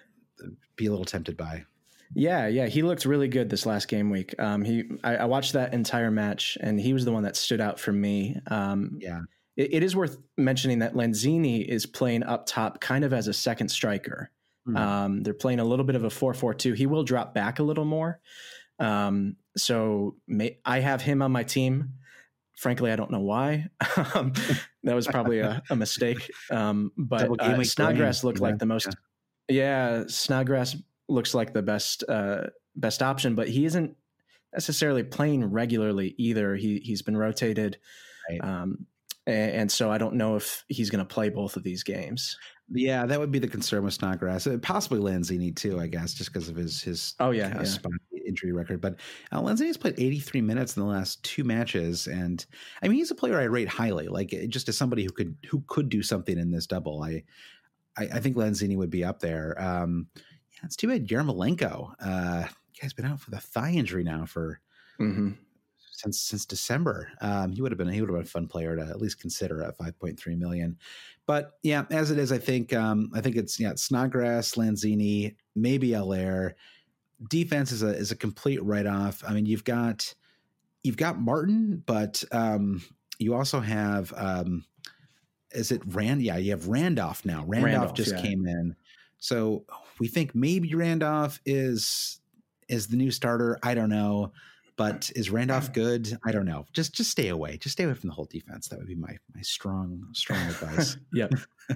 be a little tempted by. Yeah, yeah, he looked really good this last game week. Um, he, I, I watched that entire match, and he was the one that stood out for me. Um, yeah. It, it is worth mentioning that Lanzini is playing up top kind of as a second striker. Mm. Um, they're playing a little bit of a four four two. He will drop back a little more. Um, so may, I have him on my team. Frankly, I don't know why. um, that was probably a, a mistake. Um, but uh, Snodgrass looked yeah. like the most. Yeah, yeah Snodgrass looks like the best uh, best option, but he isn't necessarily playing regularly either. He he's been rotated. Right. Um, And so I don't know if he's going to play both of these games. Yeah, that would be the concern with Snodgrass. Possibly Lanzini too, I guess, just because of his his oh yeah, uh, yeah. injury record. But uh, Lanzini's played eighty-three minutes in the last two matches, and I mean he's a player I rate highly. Like just as somebody who could who could do something in this double, I I, I think Lanzini would be up there. Um, yeah, it's too bad Yarmolenko. Uh, guy's been out for the thigh injury now for. Mm-hmm. Since since December, um, he would have been he would have been a fun player to at least consider at five point three million. But yeah, as it is, I think um, I think it's yeah Snodgrass, Lanzini, maybe Allaire. Defense is a is a complete write off. I mean, you've got you've got Martin, but um, you also have um, is it Rand? Yeah, you have Randolph now. Randolph, Randolph just yeah. came in, so we think maybe Randolph is is the new starter. I don't know. But is Randolph good? I don't know. Just just stay away. Just stay away from the whole defense. That would be my my strong strong advice. Yep.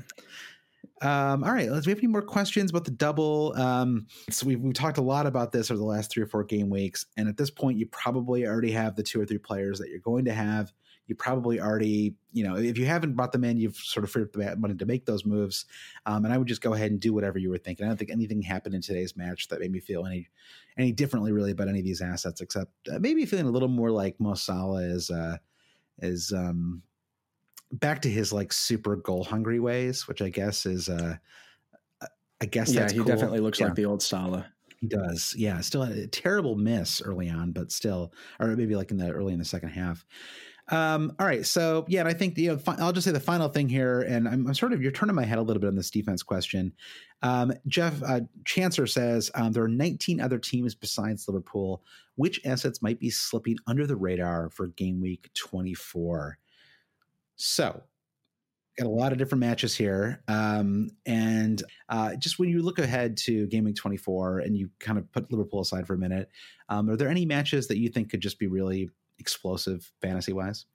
um, all right. Let's. Do we have any more questions about the double? Um, so we've we've talked a lot about this over the last three or four game weeks, and at this point, you probably already have the two or three players that you're going to have. You probably already, you know, if you haven't brought them in, you've sort of freed up the money to make those moves. Um, and I would just go ahead and do whatever you were thinking. I don't think anything happened in today's match that made me feel any any differently really about any of these assets, except uh, maybe feeling a little more like Mo Salah is uh, is um, back to his like super goal hungry ways, which I guess is, uh, I guess yeah, that's he cool. definitely looks yeah. like the old Salah. He does. Yeah. Still a terrible miss early on, but still, or maybe like in the early in the second half. Um, all right. So yeah, and I think, you know, fi- I'll just say the final thing here, and I'm, I'm sort of, you're turning my head a little bit on this defense question. Um, Jeff uh, Chancer says um, there are nineteen other teams besides Liverpool. Which assets might be slipping under the radar for game week twenty-four? So got a lot of different matches here. Um, and uh, just when you look ahead to game week twenty-four and you kind of put Liverpool aside for a minute, um, are there any matches that you think could just be really explosive fantasy wise?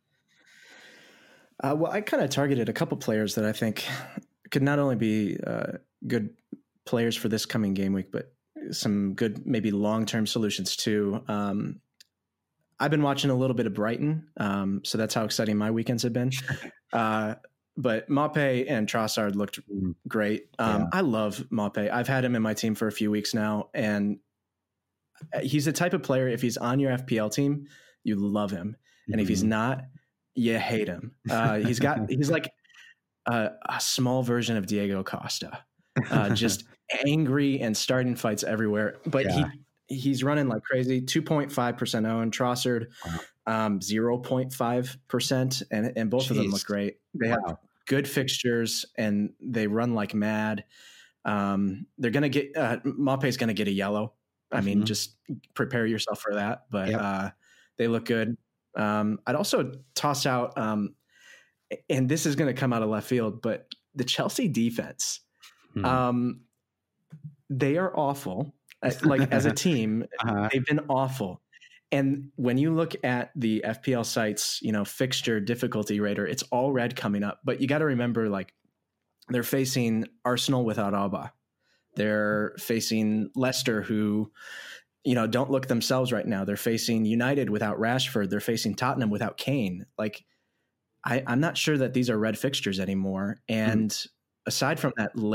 Uh, well, I kind of targeted a couple players that I think could not only be uh, good players for this coming game week, but some good, maybe long-term solutions too. Um, I've been watching a little bit of Brighton. Um, so that's how exciting my weekends have been. Uh, but Maupay and Trossard looked great. Um, yeah. I love Maupay. I've had him in my team for a few weeks now, and he's the type of player, if he's on your F P L team, you love him. And mm-hmm. if he's not, you hate him. Uh, he's got, he's like a, a small version of Diego Costa, uh, just angry and starting fights everywhere. But yeah. he, he's running like crazy. two point five percent owned. Trossard, wow. um, zero point five percent. And, and both Jeez. of them look great. They wow. have good fixtures and they run like mad. Um, they're going to get, uh, Maupay's going to get a yellow. I mm-hmm. mean, just prepare yourself for that. But, yep. uh, they look good. Um, I'd also toss out, um, and this is going to come out of left field, but the Chelsea defense, hmm. um, they are awful. Like as a team, uh-huh. they've been awful. And when you look at the F P L sites, you know, fixture difficulty rater, it's all red coming up. But you got to remember, like, they're facing Arsenal without Alba. They're facing Leicester, who, you know, don't look themselves right now. They're facing United without Rashford. They're facing Tottenham without Kane. Like, I, I'm not sure that these are red fixtures anymore. And mm-hmm. aside from that late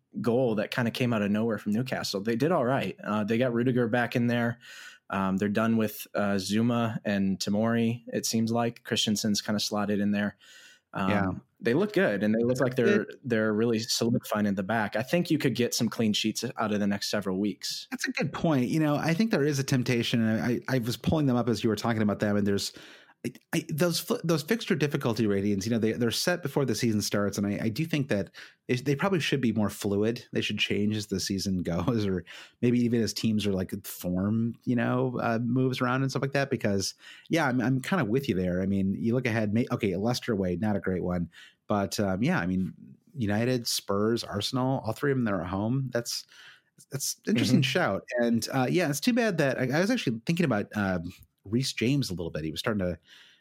goal that kind of came out of nowhere from Newcastle. They did all right. Uh, they got Rudiger back in there. Um, they're done with uh, Zuma and Tamori. It seems like Christensen's kind of slotted in there. Um, yeah. They look good, and they look like they're they're really solidifying in the back. I think you could get some clean sheets out of the next several weeks. That's a good point. You know, I think there is a temptation. And I, I was pulling them up as you were talking about them, and there's I, I, those those fixture difficulty ratings. You know, they they're set before the season starts, and I, I do think that they, they probably should be more fluid. They should change as the season goes, or maybe even as teams are like form, you know, uh, moves around and stuff like that. Because yeah, I'm I'm kind of with you there. I mean, you look ahead. Okay, Leicester away, not a great one, but um, yeah, I mean, United, Spurs, Arsenal, all three of them they're at home. That's that's an interesting mm-hmm. shout. And uh, yeah, it's too bad that I, I was actually thinking about. Um, Reece James a little bit. He was starting to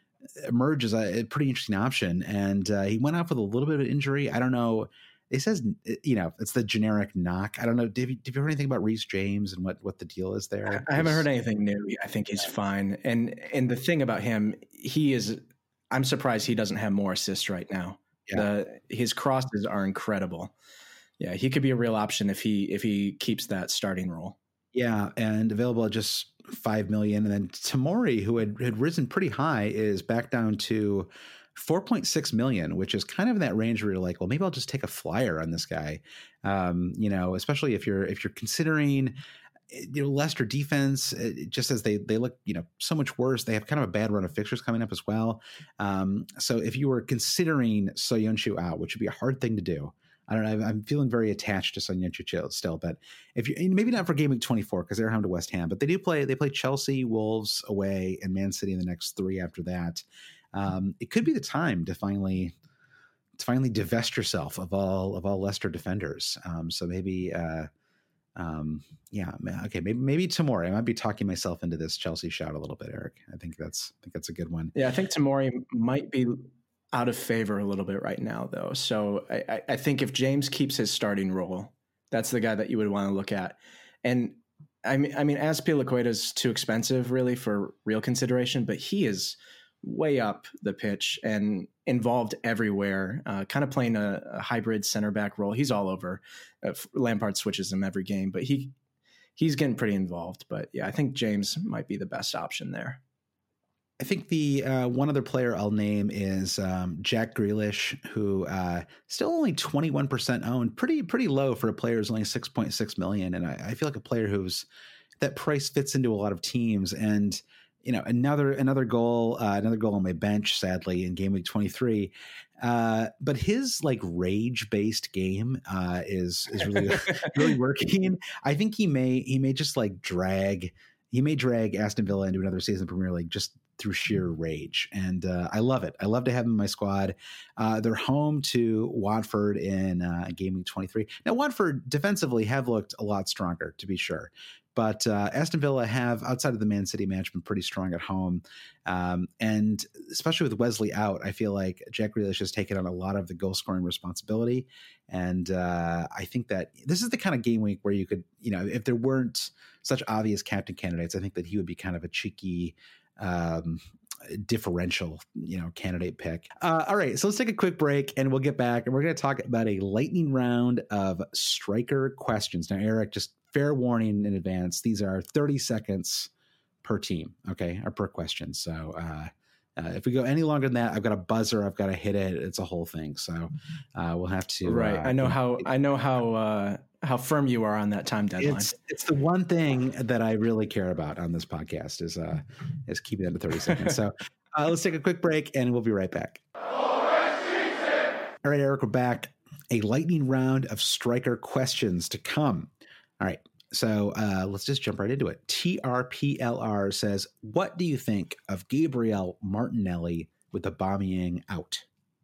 emerge as a, a pretty interesting option, and uh, he went off with a little bit of an injury. I don't know. It says, you know, it's the generic knock. I don't know. Did you, did you hear anything about Reece James and what, what the deal is there? I haven't heard anything new. I think he's fine. And and the thing about him, he is. I'm surprised he doesn't have more assists right now. Yeah. The his crosses are incredible. Yeah, he could be a real option if he if he keeps that starting role. Yeah, and available at just five million. And then Tamori, who had, had risen pretty high, is back down to four point six million, which is kind of in that range where you're like, well, maybe I'll just take a flyer on this guy. Um, you know, especially if you're if you're considering, you know, Leicester defense, just as they they look, you know, so much worse. They have kind of a bad run of fixtures coming up as well. Um, so if you were considering Soyuncu out, which would be a hard thing to do. I don't know. I'm feeling very attached to Soyuncu still, but if you maybe not for game week twenty-four because they're home to West Ham, but they do play. They play Chelsea, Wolves away, and Man City in the next three after that. Um, it could be the time to finally to finally divest yourself of all of all Leicester defenders. Um, so maybe, uh, um, yeah, okay, maybe maybe Tamori. I might be talking myself into this Chelsea shout a little bit, Eric. I think that's I think that's a good one. Yeah, I think Tamori might be out of favor a little bit right now, though. So I, I think if James keeps his starting role, that's the guy that you would want to look at. And I mean, I mean, Azpilicueta is too expensive really for real consideration, but he is way up the pitch and involved everywhere, uh, kind of playing a, a hybrid center back role. He's all over. Uh, Lampard switches him every game, but he he's getting pretty involved. But yeah, I think James might be the best option there. I think the uh, one other player I'll name is um, Jack Grealish, who uh, still only twenty-one percent owned, pretty pretty low for a player who's only six point six million. And I, I feel like a player who's that price fits into a lot of teams. And you know, another another goal, uh, another goal on my bench, sadly, in game week twenty-three. Uh, but his like rage based game uh, is is really really working. I think he may he may just like drag. He may drag Aston Villa into another season of the Premier League just through sheer rage. And uh, I love it. I love to have him in my squad. Uh, they're home to Watford in uh, game week twenty-three. Now, Watford defensively have looked a lot stronger, to be sure. But uh, Aston Villa have, outside of the Man City match, been pretty strong at home. Um, and especially with Wesley out, I feel like Jack Grealish has taken on a lot of the goal-scoring responsibility. And uh, I think that this is the kind of game week where you could, you know, if there weren't such obvious captain candidates, I think that he would be kind of a cheeky um, differential, you know, candidate pick. Uh, all right, so let's take a quick break and we'll get back and we're going to talk about a lightning round of striker questions. Now, Eric, just fair warning in advance, these are thirty seconds per team, okay, or per question. So uh, uh, if we go any longer than that, I've got a buzzer, I've got to hit it. It's a whole thing. So uh, we'll have to. Right. Uh, I know how. I know how. Uh, how firm you are on that time deadline. It's, it's the one thing that I really care about on this podcast is uh, is keeping it to thirty seconds. So uh, let's take a quick break and we'll be right back. All right, Eric, we're back. A lightning round of striker questions to come. All right. So uh, let's just jump right into it. T R P L R says, what do you think of Gabriel Martinelli with Aubameyang out?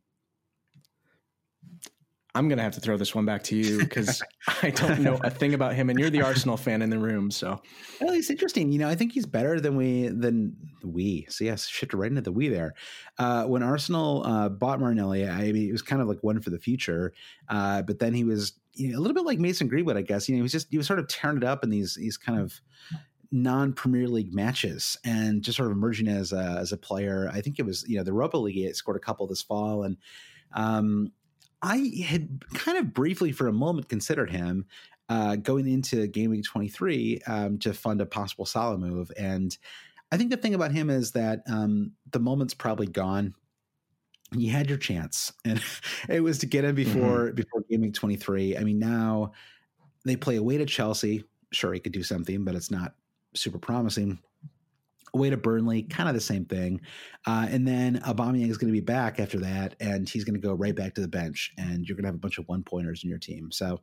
I'm going to have to throw this one back to you because I don't know a thing about him, and you're the Arsenal fan in the room. So, well, it's interesting. You know, I think he's better than we than we. So yes, shifted right into the we there. Uh, when Arsenal uh, bought Martinelli, I mean, it was kind of like one for the future. Uh, but then he was, you know, a little bit like Mason Greenwood, I guess. You know, he was just he was sort of tearing it up in these these kind of non-Premier League matches and just sort of emerging as a, as a player. I think it was, you know, the Europa League. He scored a couple this fall, and um, I had kind of briefly for a moment considered him uh, going into game week twenty-three um, to fund a possible Salah move. And I think the thing about him is that um, the moment's probably gone. You had your chance, and it was to get him before mm-hmm. before game week twenty-three. I mean, now they play away to Chelsea. Sure, he could do something, but it's not super promising. Away to Burnley, kind of the same thing. Uh, and then Aubameyang is going to be back after that, and he's going to go right back to the bench, and you're going to have a bunch of one-pointers in your team. So,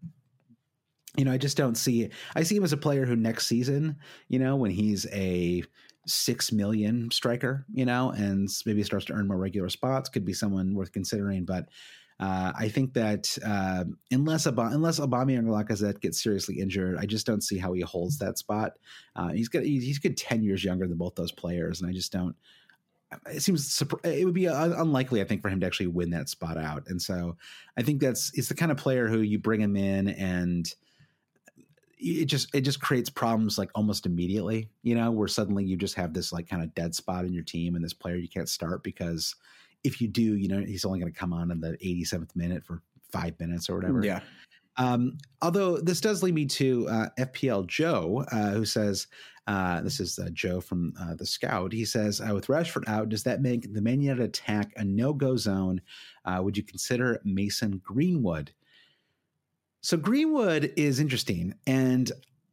you know, I just don't see – I see him as a player who next season, you know, when he's a six million striker, you know, and maybe starts to earn more regular spots, could be someone worth considering. But uh, I think that uh, unless Ab- unless Aubameyang or Lacazette gets seriously injured, I just don't see how he holds that spot. Uh, he's got he's good ten years younger than both those players, and I just don't. It seems it would be unlikely, I think, for him to actually win that spot out. And so I think that's it's the kind of player who you bring him in and it just it just creates problems like almost immediately, you know, where suddenly you just have this like kind of dead spot in your team and this player you can't start because if you do, you know, he's only going to come on in the eighty-seventh minute for five minutes or whatever. Yeah. Um, although this does lead me to uh, F P L Joe, uh, who says, uh, this is uh, Joe from uh, the Scout. He says, uh, with Rashford out, does that make the Man United attack a no-go zone? Uh, would you consider Mason Greenwood? So Greenwood is interesting, and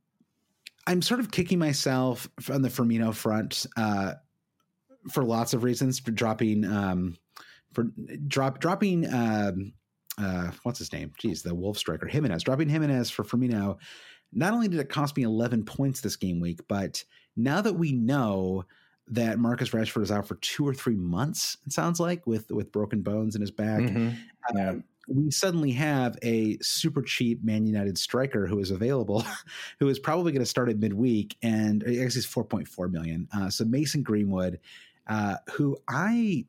I'm sort of kicking myself on the Firmino front uh, for lots of reasons for dropping, um, for drop dropping. Um, Uh, what's his name? Geez, the Wolf striker, Jimenez. Dropping Jimenez for Firmino. Not only did it cost me eleven points this game week, but now that we know that Marcus Rashford is out for two or three months, it sounds like, with, with broken bones in his back, mm-hmm. yeah. um, we suddenly have a super cheap Man United striker who is available, who is probably going to start at midweek, and I guess he's four point four million. Uh, so Mason Greenwood, uh, who I...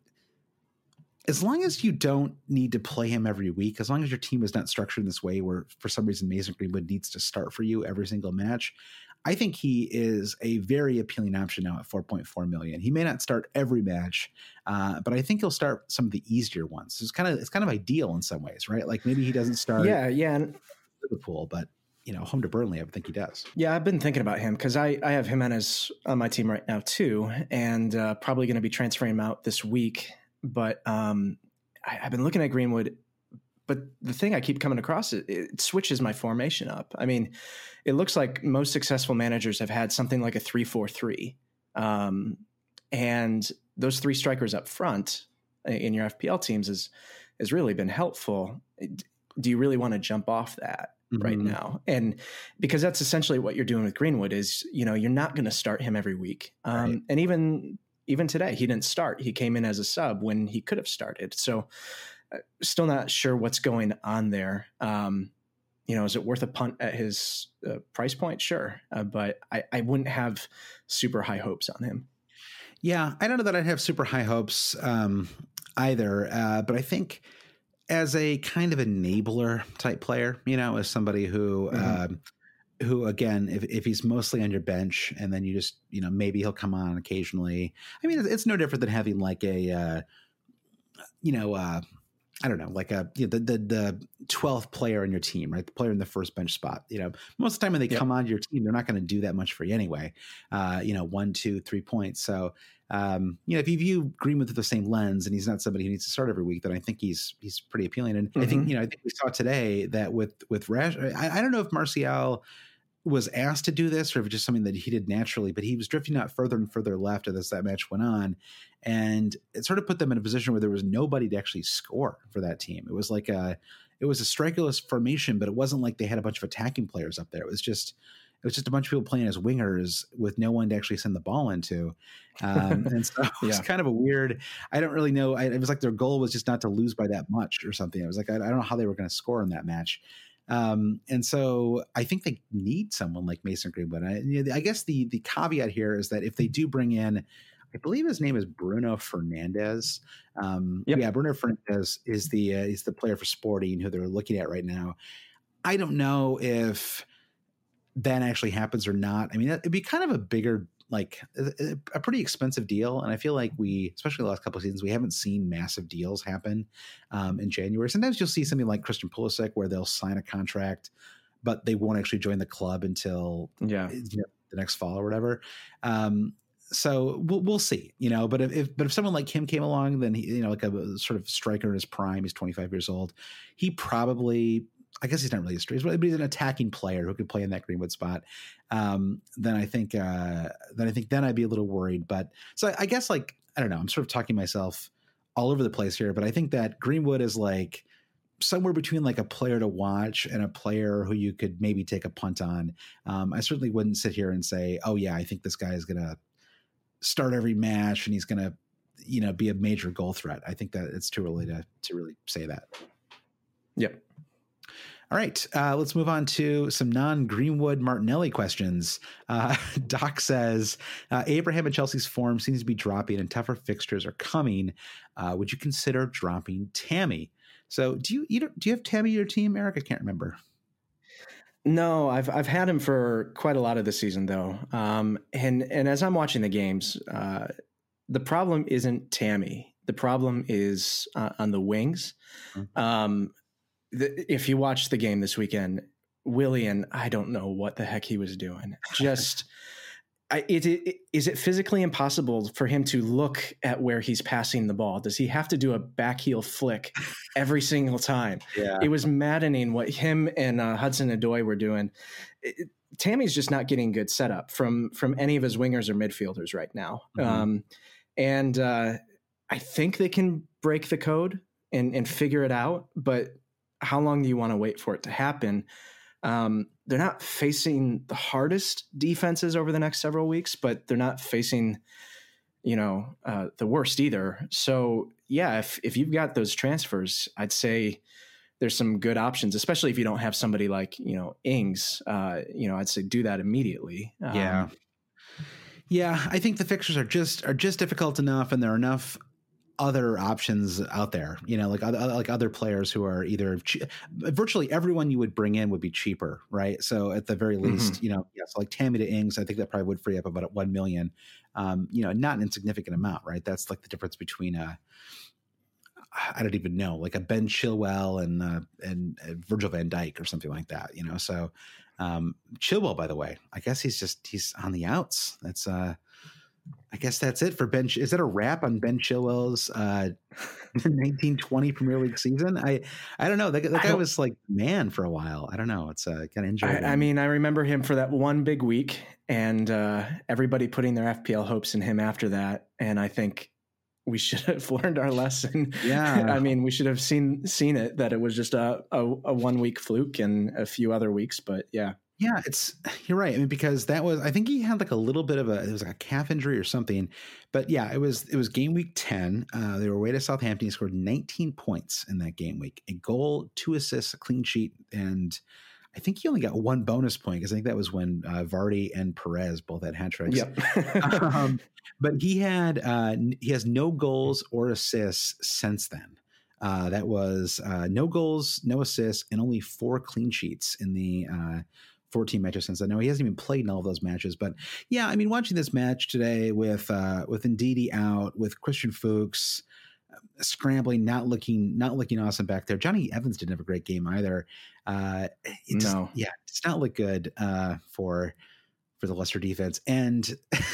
As long as you don't need to play him every week, as long as your team is not structured in this way where for some reason Mason Greenwood needs to start for you every single match, I think he is a very appealing option now at four point four million. He may not start every match, uh, but I think he'll start some of the easier ones. It's kind of it's kind of ideal in some ways, right? Like maybe he doesn't start yeah, yeah. Liverpool, but you know, home to Burnley, I would think he does. Yeah, I've been thinking about him because I, I have Jimenez on my team right now too, and uh, probably going to be transferring him out this week. But um, I, I've been looking at Greenwood, but the thing I keep coming across, it, it switches my formation up. I mean, it looks like most successful managers have had something like a three four three. Um, and those three strikers up front in your F P L teams is, has really been helpful. Do you really want to jump off that mm-hmm. right now? And because that's essentially what you're doing with Greenwood is, you know, you're not going to start him every week. Um, right. And even Even today, he didn't start. He came in as a sub when he could have started. So uh, still not sure what's going on there. Um, you know, is it worth a punt at his uh, price point? Sure. Uh, but I, I wouldn't have super high hopes on him. Yeah, I don't know that I'd have super high hopes um, either. Uh, but I think as a kind of enabler type player, you know, as somebody who mm-hmm. um, – who, again, if, if he's mostly on your bench and then you just, you know, maybe he'll come on occasionally. I mean, it's, it's no different than having like a, uh, you know, uh, I don't know, like a, you know, the, the, the twelfth player in your team, right? The player in the first bench spot, you know, most of the time when they yep. come onto your team, they're not going to do that much for you anyway. Uh, you know, one, two, three points. So, um, you know, if you view Greenwood through the same lens and he's not somebody who needs to start every week, then I think he's, he's pretty appealing. And mm-hmm. I think, you know, I think we saw today that with, with Rash, I, I don't know if Martial was asked to do this or if it's just something that he did naturally, but he was drifting out further and further left as that match went on. And it sort of put them in a position where there was nobody to actually score for that team. It was like a, it was a strikerless formation, but it wasn't like they had a bunch of attacking players up there. It was just, it was just a bunch of people playing as wingers with no one to actually send the ball into. Um, and so it was yeah. kind of a weird, I don't really know. I, it was like their goal was just not to lose by that much or something. It was like, I, I don't know how they were going to score in that match. Um, and so I think they need someone like Mason Greenwood. I, you know, I guess the the caveat here is that if they do bring in, I believe his name is Bruno Fernandes. Um, yep. Yeah, Bruno Fernandes is the uh, is the player for Sporting who they're looking at right now. I don't know if that actually happens or not. I mean, it'd be kind of a bigger like a, a pretty expensive deal. And I feel like we, especially the last couple of seasons, we haven't seen massive deals happen um, in January. Sometimes you'll see something like Christian Pulisic where they'll sign a contract, but they won't actually join the club until yeah. you know, the next fall or whatever. Um, so we'll, we'll see, you know, but if, if, but if someone like him came along, then he, you know, like a sort of striker in his prime, he's twenty-five years old. He probably, I guess he's not really a striker, but he's an attacking player who could play in that Greenwood spot. Um, then I think, uh, then I think then I'd be a little worried, but so I, I guess like, I don't know, I'm sort of talking myself all over the place here, but I think that Greenwood is like somewhere between like a player to watch and a player who you could maybe take a punt on. Um, I certainly wouldn't sit here and say, oh yeah, I think this guy is going to start every match and he's going to, you know, be a major goal threat. I think that it's too early to, to really say that. Yep. All right, uh, let's move on to some non-Greenwood Martinelli questions. Uh, Doc says, uh, Abraham and Chelsea's form seems to be dropping and tougher fixtures are coming. Uh, would you consider dropping Tammy? So do you, you do you have Tammy your team, Eric? I can't remember. No, I've I've had him for quite a lot of the season though, um, and and as I'm watching the games, uh, the problem isn't Tammy. The problem is uh, on the wings. Mm-hmm. Um, the, if you watch the game this weekend, Willian, I don't know what the heck he was doing. Just, I, it, it, is it physically impossible for him to look at where he's passing the ball? Does he have to do a back heel flick every single time? Yeah. It was maddening what him and uh, Hudson-Odoi were doing. It, Tammy's just not getting good setup from from any of his wingers or midfielders right now. Mm-hmm. Um, and uh, I think they can break the code and, and figure it out, but how long do you want to wait for it to happen? Um, they're not facing the hardest defenses over the next several weeks, but they're not facing, you know, uh, the worst either. So yeah, if, if you've got those transfers, I'd say there's some good options, especially if you don't have somebody like, you know, Ings, uh, you know, I'd say do that immediately. Um, yeah. Yeah. I think the fixtures are just, are just difficult enough, and there are enough other options out there, you know, like other, like other players who are either che- virtually everyone you would bring in would be cheaper. Right. So at the very least, mm-hmm. you know, yeah, so like Tammy to Ings, I think that probably would free up about one million, um, you know, not an insignificant amount, right? That's like the difference between a, I don't even know, like a Ben Chilwell and, uh, and uh, Virgil van Dijk or something like that, you know? So um, Chilwell, by the way, I guess he's just, he's on the outs. That's uh I guess that's it for Ben. Is that a wrap on Ben Chilwell's uh, nineteen twenty Premier League season? I I don't know. That, that guy was like man for a while. I don't know. It's uh, kind of enjoyable. I, I mean, I remember him for that one big week, and uh, everybody putting their F P L hopes in him after that. And I think we should have learned our lesson. Yeah. I mean, we should have seen seen it that it was just a a, a one week fluke and a few other weeks. But yeah. Yeah, it's you're right. I mean, because that was, I think he had like a little bit of a, it was like a calf injury or something, but yeah, it was, it was game week ten. Uh, they were away to Southampton. He scored nineteen points in that game week, a goal, two assists, a clean sheet. And I think he only got one bonus point because I think that was when uh, Vardy and Perez both had hat tricks. Yep. um, but he had, uh, he has no goals or assists since then. Uh, that was uh, no goals, no assists, and only four clean sheets in the, uh, fourteen matches since I know he hasn't even played in all of those matches, but yeah, I mean, watching this match today with, uh, with Ndidi out, with Christian Fuchs uh, scrambling, not looking, not looking awesome back there. Johnny Evans didn't have a great game either. Uh, it just, no. yeah, it's not look good, uh, for, for the Leicester defense. And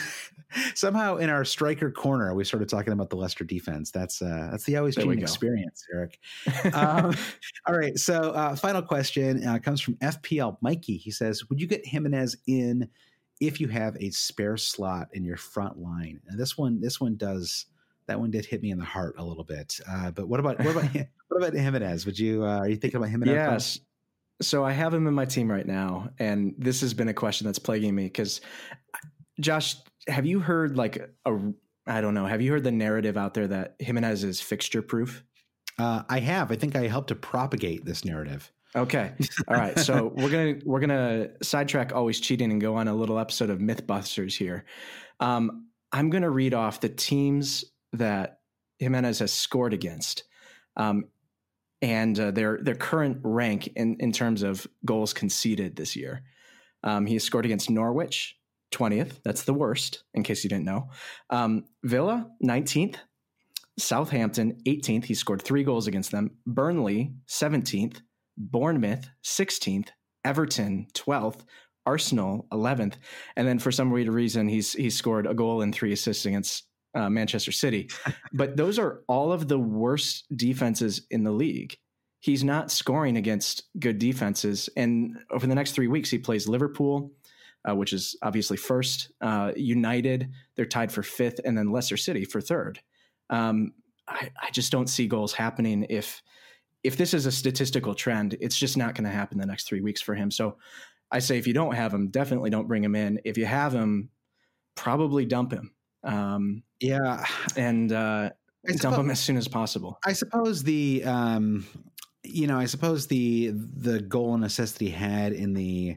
somehow in our striker corner, we started talking about the Leicester defense. That's uh, that's the always changing experience, Eric. um, all right. So uh, final question uh, comes from F P L Mikey. He says, would you get Jimenez in if you have a spare slot in your front line? And this one, this one does, that one did hit me in the heart a little bit. Uh, but what about, what about, what about Jimenez? Would you, uh, are you thinking about Jimenez? Yes. So I have him in my team right now, and this has been a question that's plaguing me because, Josh, have you heard like a, I don't know, have you heard the narrative out there that Jimenez is fixture proof? Uh, I have. I think I helped to propagate this narrative. Okay. All right. So we're going to, we're going to sidetrack always cheating and go on a little episode of Mythbusters here. Um, I'm going to read off the teams that Jimenez has scored against. Um, and uh, their their current rank in, in terms of goals conceded this year. Um, he has scored against Norwich, twentieth. That's the worst, in case you didn't know. Um, Villa, nineteenth. Southampton, eighteenth. He scored three goals against them. Burnley, seventeenth. Bournemouth, sixteenth. Everton, twelfth. Arsenal, eleventh. And then for some weird reason, he's he's scored a goal and three assists against uh, Manchester City. But those are all of the worst defenses in the league. He's not scoring against good defenses. And over the next three weeks, he plays Liverpool, uh, which is obviously first. Uh, United, they're tied for fifth. And then Leicester City for third. Um, I, I just don't see goals happening. If if this is a statistical trend, it's just not going to happen the next three weeks for him. So I say if you don't have him, definitely don't bring him in. If you have him, probably dump him. Um, yeah. And uh, suppose, dump him as soon as possible. I suppose the, um, you know, I suppose the the goal and assist that he had in the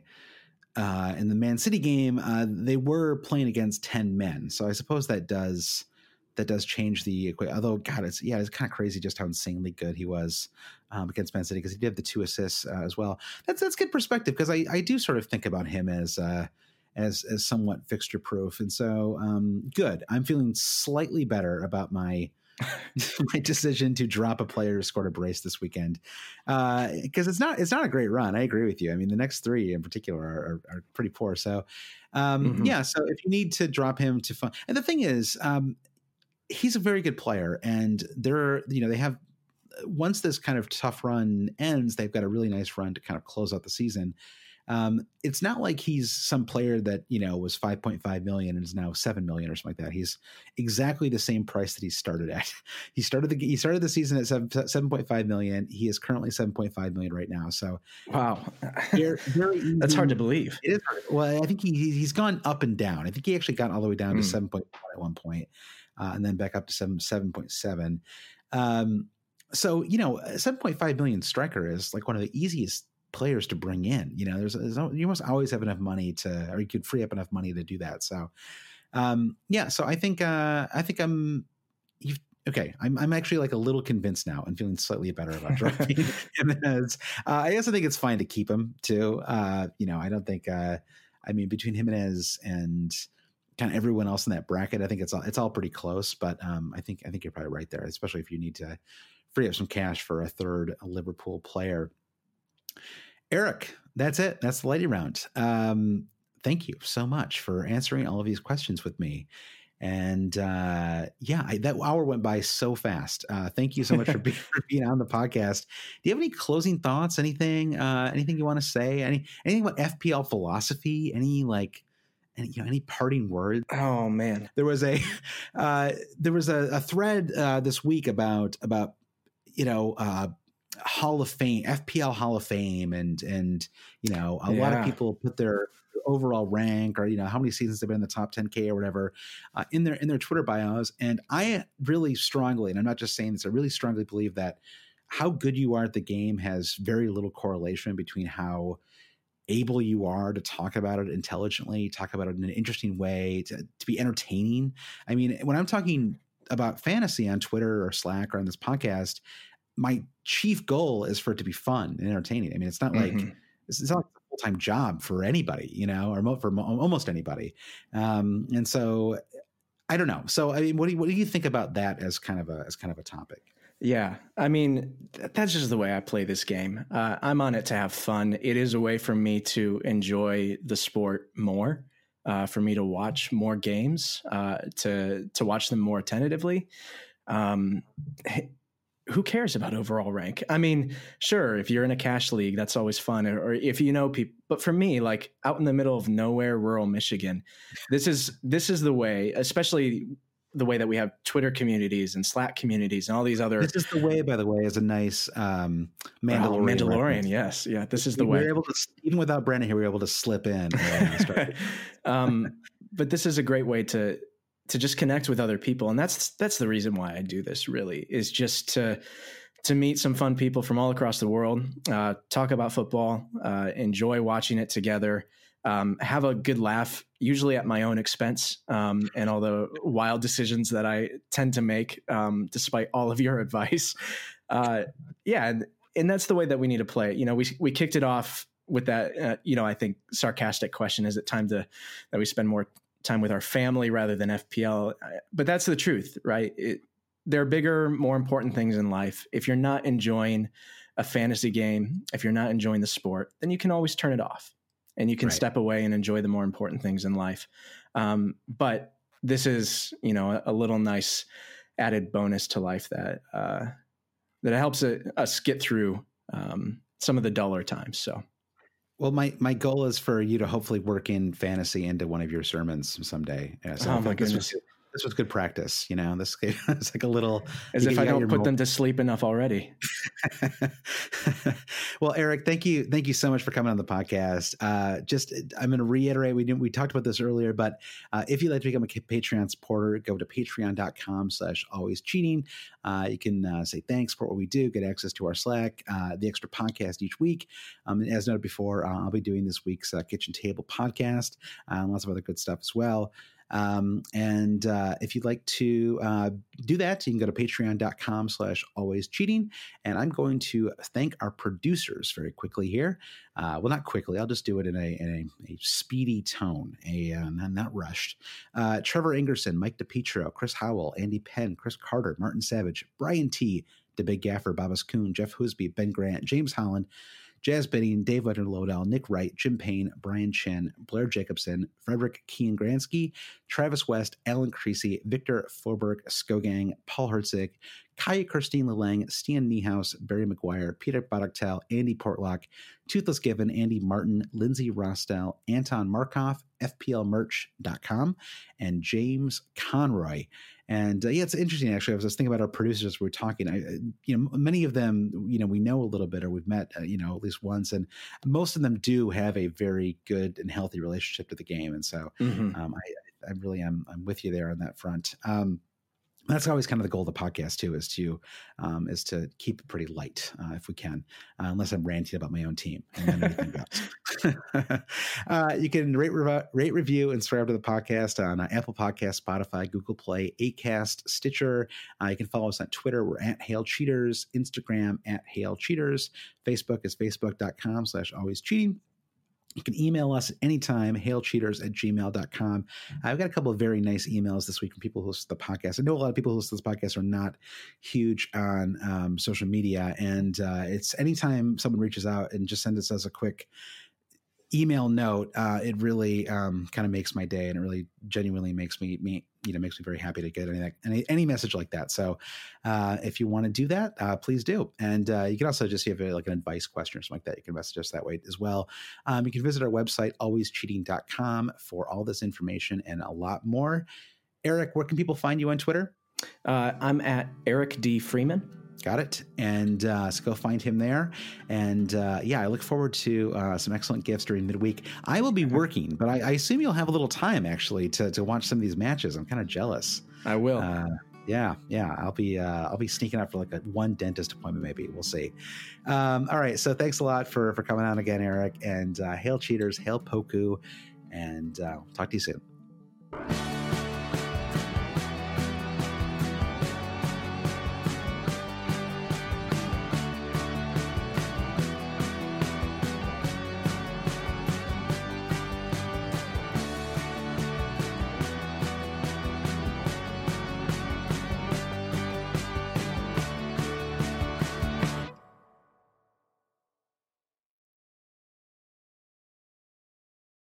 uh, in the Man City game, uh, they were playing against ten men. So I suppose that does... that does change the equation. Although, God, it's yeah, it's kind of crazy just how insanely good he was um, against Man City because he did have the two assists uh, as well. That's that's good perspective because I, I do sort of think about him as uh, as as somewhat fixture proof, and so um, good. I'm feeling slightly better about my my decision to drop a player who scored a brace this weekend because uh, it's not it's not a great run. I agree with you. I mean, the next three in particular are, are, are pretty poor. So um, mm-hmm. yeah, so if you need to drop him to fun, and the thing is. Um, He's a very good player, and they're, you know, they have, once this kind of tough run ends, they've got a really nice run to kind of close out the season. Um, it's not like he's some player that, you know, was five point five million and is now seven million or something like that. He's exactly the same price that he started at. He started the, he started the season at seven, seven point five million. He is currently seven point five million right now. So, wow, very, very easy. That's hard to believe. It is hard. Well, I think he, he's gone up and down. I think he actually got all the way down mm. to seven point one at one point. Uh, and then back up to seven, seven point seven. Um, so, you know, a seven point five million striker is like one of the easiest players to bring in. You know, there's, there's no, you must always have enough money to, or you could free up enough money to do that. So, um, yeah, so I think, uh, I think I'm, you've, okay. I'm, I'm actually like a little convinced now and feeling slightly better about dropping Jimenez. Uh, I also think it's fine to keep him too. Uh, you know, I don't think, uh, I mean, between Jimenez and kind of everyone else in that bracket, I think it's all, it's all pretty close, but um, I think, I think you're probably right there, especially if you need to free up some cash for a third Liverpool player. Eric, that's it. That's the lightning round. Um, thank you so much for answering all of these questions with me. And uh, yeah, I, that hour went by so fast. Uh, thank you so much for being, for being on the podcast. Do you have any closing thoughts? Anything, uh, anything you want to say? Any, anything about F P L philosophy? Any like, any, you know, any parting words? Oh man, there was a, uh, there was a, a thread uh, this week about, about, you know, uh, Hall of Fame, F P L Hall of Fame. And, and, you know, a yeah. lot of people put their overall rank or, you know, how many seasons they've been in the top ten K or whatever uh, in their, in their Twitter bios. And I really strongly, and I'm not just saying this, I really strongly believe that how good you are at the game has very little correlation between how able you are to talk about it intelligently, talk about it in an interesting way, to, to be entertaining. I mean, when I'm talking about fantasy on Twitter or Slack or on this podcast, my chief goal is for it to be fun and entertaining. I mean, it's not mm-hmm. like, it's, it's not like a full-time job for anybody, you know, or mo- for mo- almost anybody. Um, and so I don't know. So, I mean, what do you, what do you think about that as kind of a, as kind of a topic? Yeah. I mean, that's just the way I play this game. Uh, I'm on it to have fun. It is a way for me to enjoy the sport more, uh, for me to watch more games, uh, to, to watch them more attentively. Um, who cares about overall rank? I mean, sure, if you're in a cash league, that's always fun. Or, or if you know people, but for me, like out in the middle of nowhere, rural Michigan, this is, this is the way, especially the way that we have Twitter communities and Slack communities and all these other. This is the way, by the way, is a nice um, Mandalorian. Oh, Mandalorian, reference. Yes, yeah. This is the we way. We're able to, even without Brandon here, we were able to slip in. um, but this is a great way to to just connect with other people, and that's that's the reason why I do this. Really, is just to to meet some fun people from all across the world, uh, talk about football, uh, enjoy watching it together. Um, have a good laugh, usually at my own expense, um, and all the wild decisions that I tend to make, um, despite all of your advice. Uh, yeah, and, and that's the way that we need to play it. You know, we we kicked it off with that, uh, you know, I think sarcastic question, is it time to, that we spend more time with our family rather than F P L? But that's the truth, right? It, there are bigger, more important things in life. If you're not enjoying a fantasy game, if you're not enjoying the sport, then you can always turn it off and you can right. step away and enjoy the more important things in life. Um, but this is, you know, a, a little nice added bonus to life that, uh, that helps uh, us get through um, some of the duller times. So. Well, my, my goal is for you to hopefully work in fantasy into one of your sermons someday. Yeah, so oh my goodness. This was, this was good practice. You know, this it's like a little, as if I don't put them to sleep enough already. Well, Eric, thank you. Thank you so much for coming on the podcast. Uh, just, I'm going to reiterate, we didn't, we talked about this earlier, but uh, if you'd like to become a Patreon supporter, go to patreon.com slash always cheating. Uh, you can uh, say thanks for what we do, get access to our Slack, uh, the extra podcast each week. Um, and as noted before, uh, I'll be doing this week's uh, Kitchen Table podcast uh, and lots of other good stuff as well. Um, and, uh, if you'd like to, uh, do that, you can go to patreon.com slash always cheating. And I'm going to thank our producers very quickly here. Uh, well, not quickly, I'll just do it in a, in a, a speedy tone, a, uh, not, not rushed. Uh, Trevor Ingerson, Mike DePietro, Chris Howell, Andy Penn, Chris Carter, Martin Savage, Brian T, The Big Gaffer, Babas Kuhn, Jeff Hoosby, Ben Grant, James Holland, Jazz Bidding, Dave Leonard Lodell, Nick Wright, Jim Payne, Brian Chen, Blair Jacobson, Frederick Kean-Gransky, Travis West, Alan Creasy, Victor Forberg, Skogang, Paul Herzig, Kaya Kirstine Lelang, Stian Niehaus, Barry McGuire, Peter Bodoktel, Andy Portlock, Toothless Given, Andy Martin, Lindsay Rostel, Anton Markov, F P L merch dot com, and James Conroy. And uh, yeah, it's interesting, actually. I was just thinking about our producers as we were talking. I, you know, many of them, you know, we know a little bit or we've met, uh, you know, at least once. And most of them do have a very good and healthy relationship to the game. And so mm-hmm. um, I, I really am I'm with you there on that front. Um, That's always kind of the goal of the podcast too, is to um, is to keep it pretty light uh, if we can, uh, unless I'm ranting about my own team and then everything goes. uh, you can rate, rev- rate, review, and subscribe to the podcast on uh, Apple Podcasts, Spotify, Google Play, Acast, Stitcher. Uh, you can follow us on Twitter. We're at Hail Cheaters. Instagram at Hail Cheaters. Facebook is facebook.com slash always cheating. You can email us at anytime, hailcheaters at gmail dot com. I've got a couple of very nice emails this week from people who listen to the podcast. I know a lot of people who listen to this podcast are not huge on um, social media. And uh, it's anytime someone reaches out and just sends us a quick email note, uh, it really um, kind of makes my day, and it really genuinely makes me, me you know, makes me very happy to get any any, any message like that. So uh, if you want to do that, uh, please do. And uh, you can also just have a, like an advice question or something like that. You can message us that way as well. Um, you can visit our website, always cheating dot com, for all this information and a lot more. Eric, where can people find you on Twitter? Uh, I'm at Eric D. Freeman. Got it. And uh, so go find him there. And uh, yeah, I look forward to uh, some excellent gifts during midweek. I will be working, but I, I assume you'll have a little time actually to, to watch some of these matches. I'm kind of jealous. I will. Uh, yeah, yeah. I'll be uh, I'll be sneaking out for like a one dentist appointment, maybe. We'll see. Um, all right. So thanks a lot for for coming on again, Eric. And uh, hail cheaters, hail Poku, and uh, talk to you soon.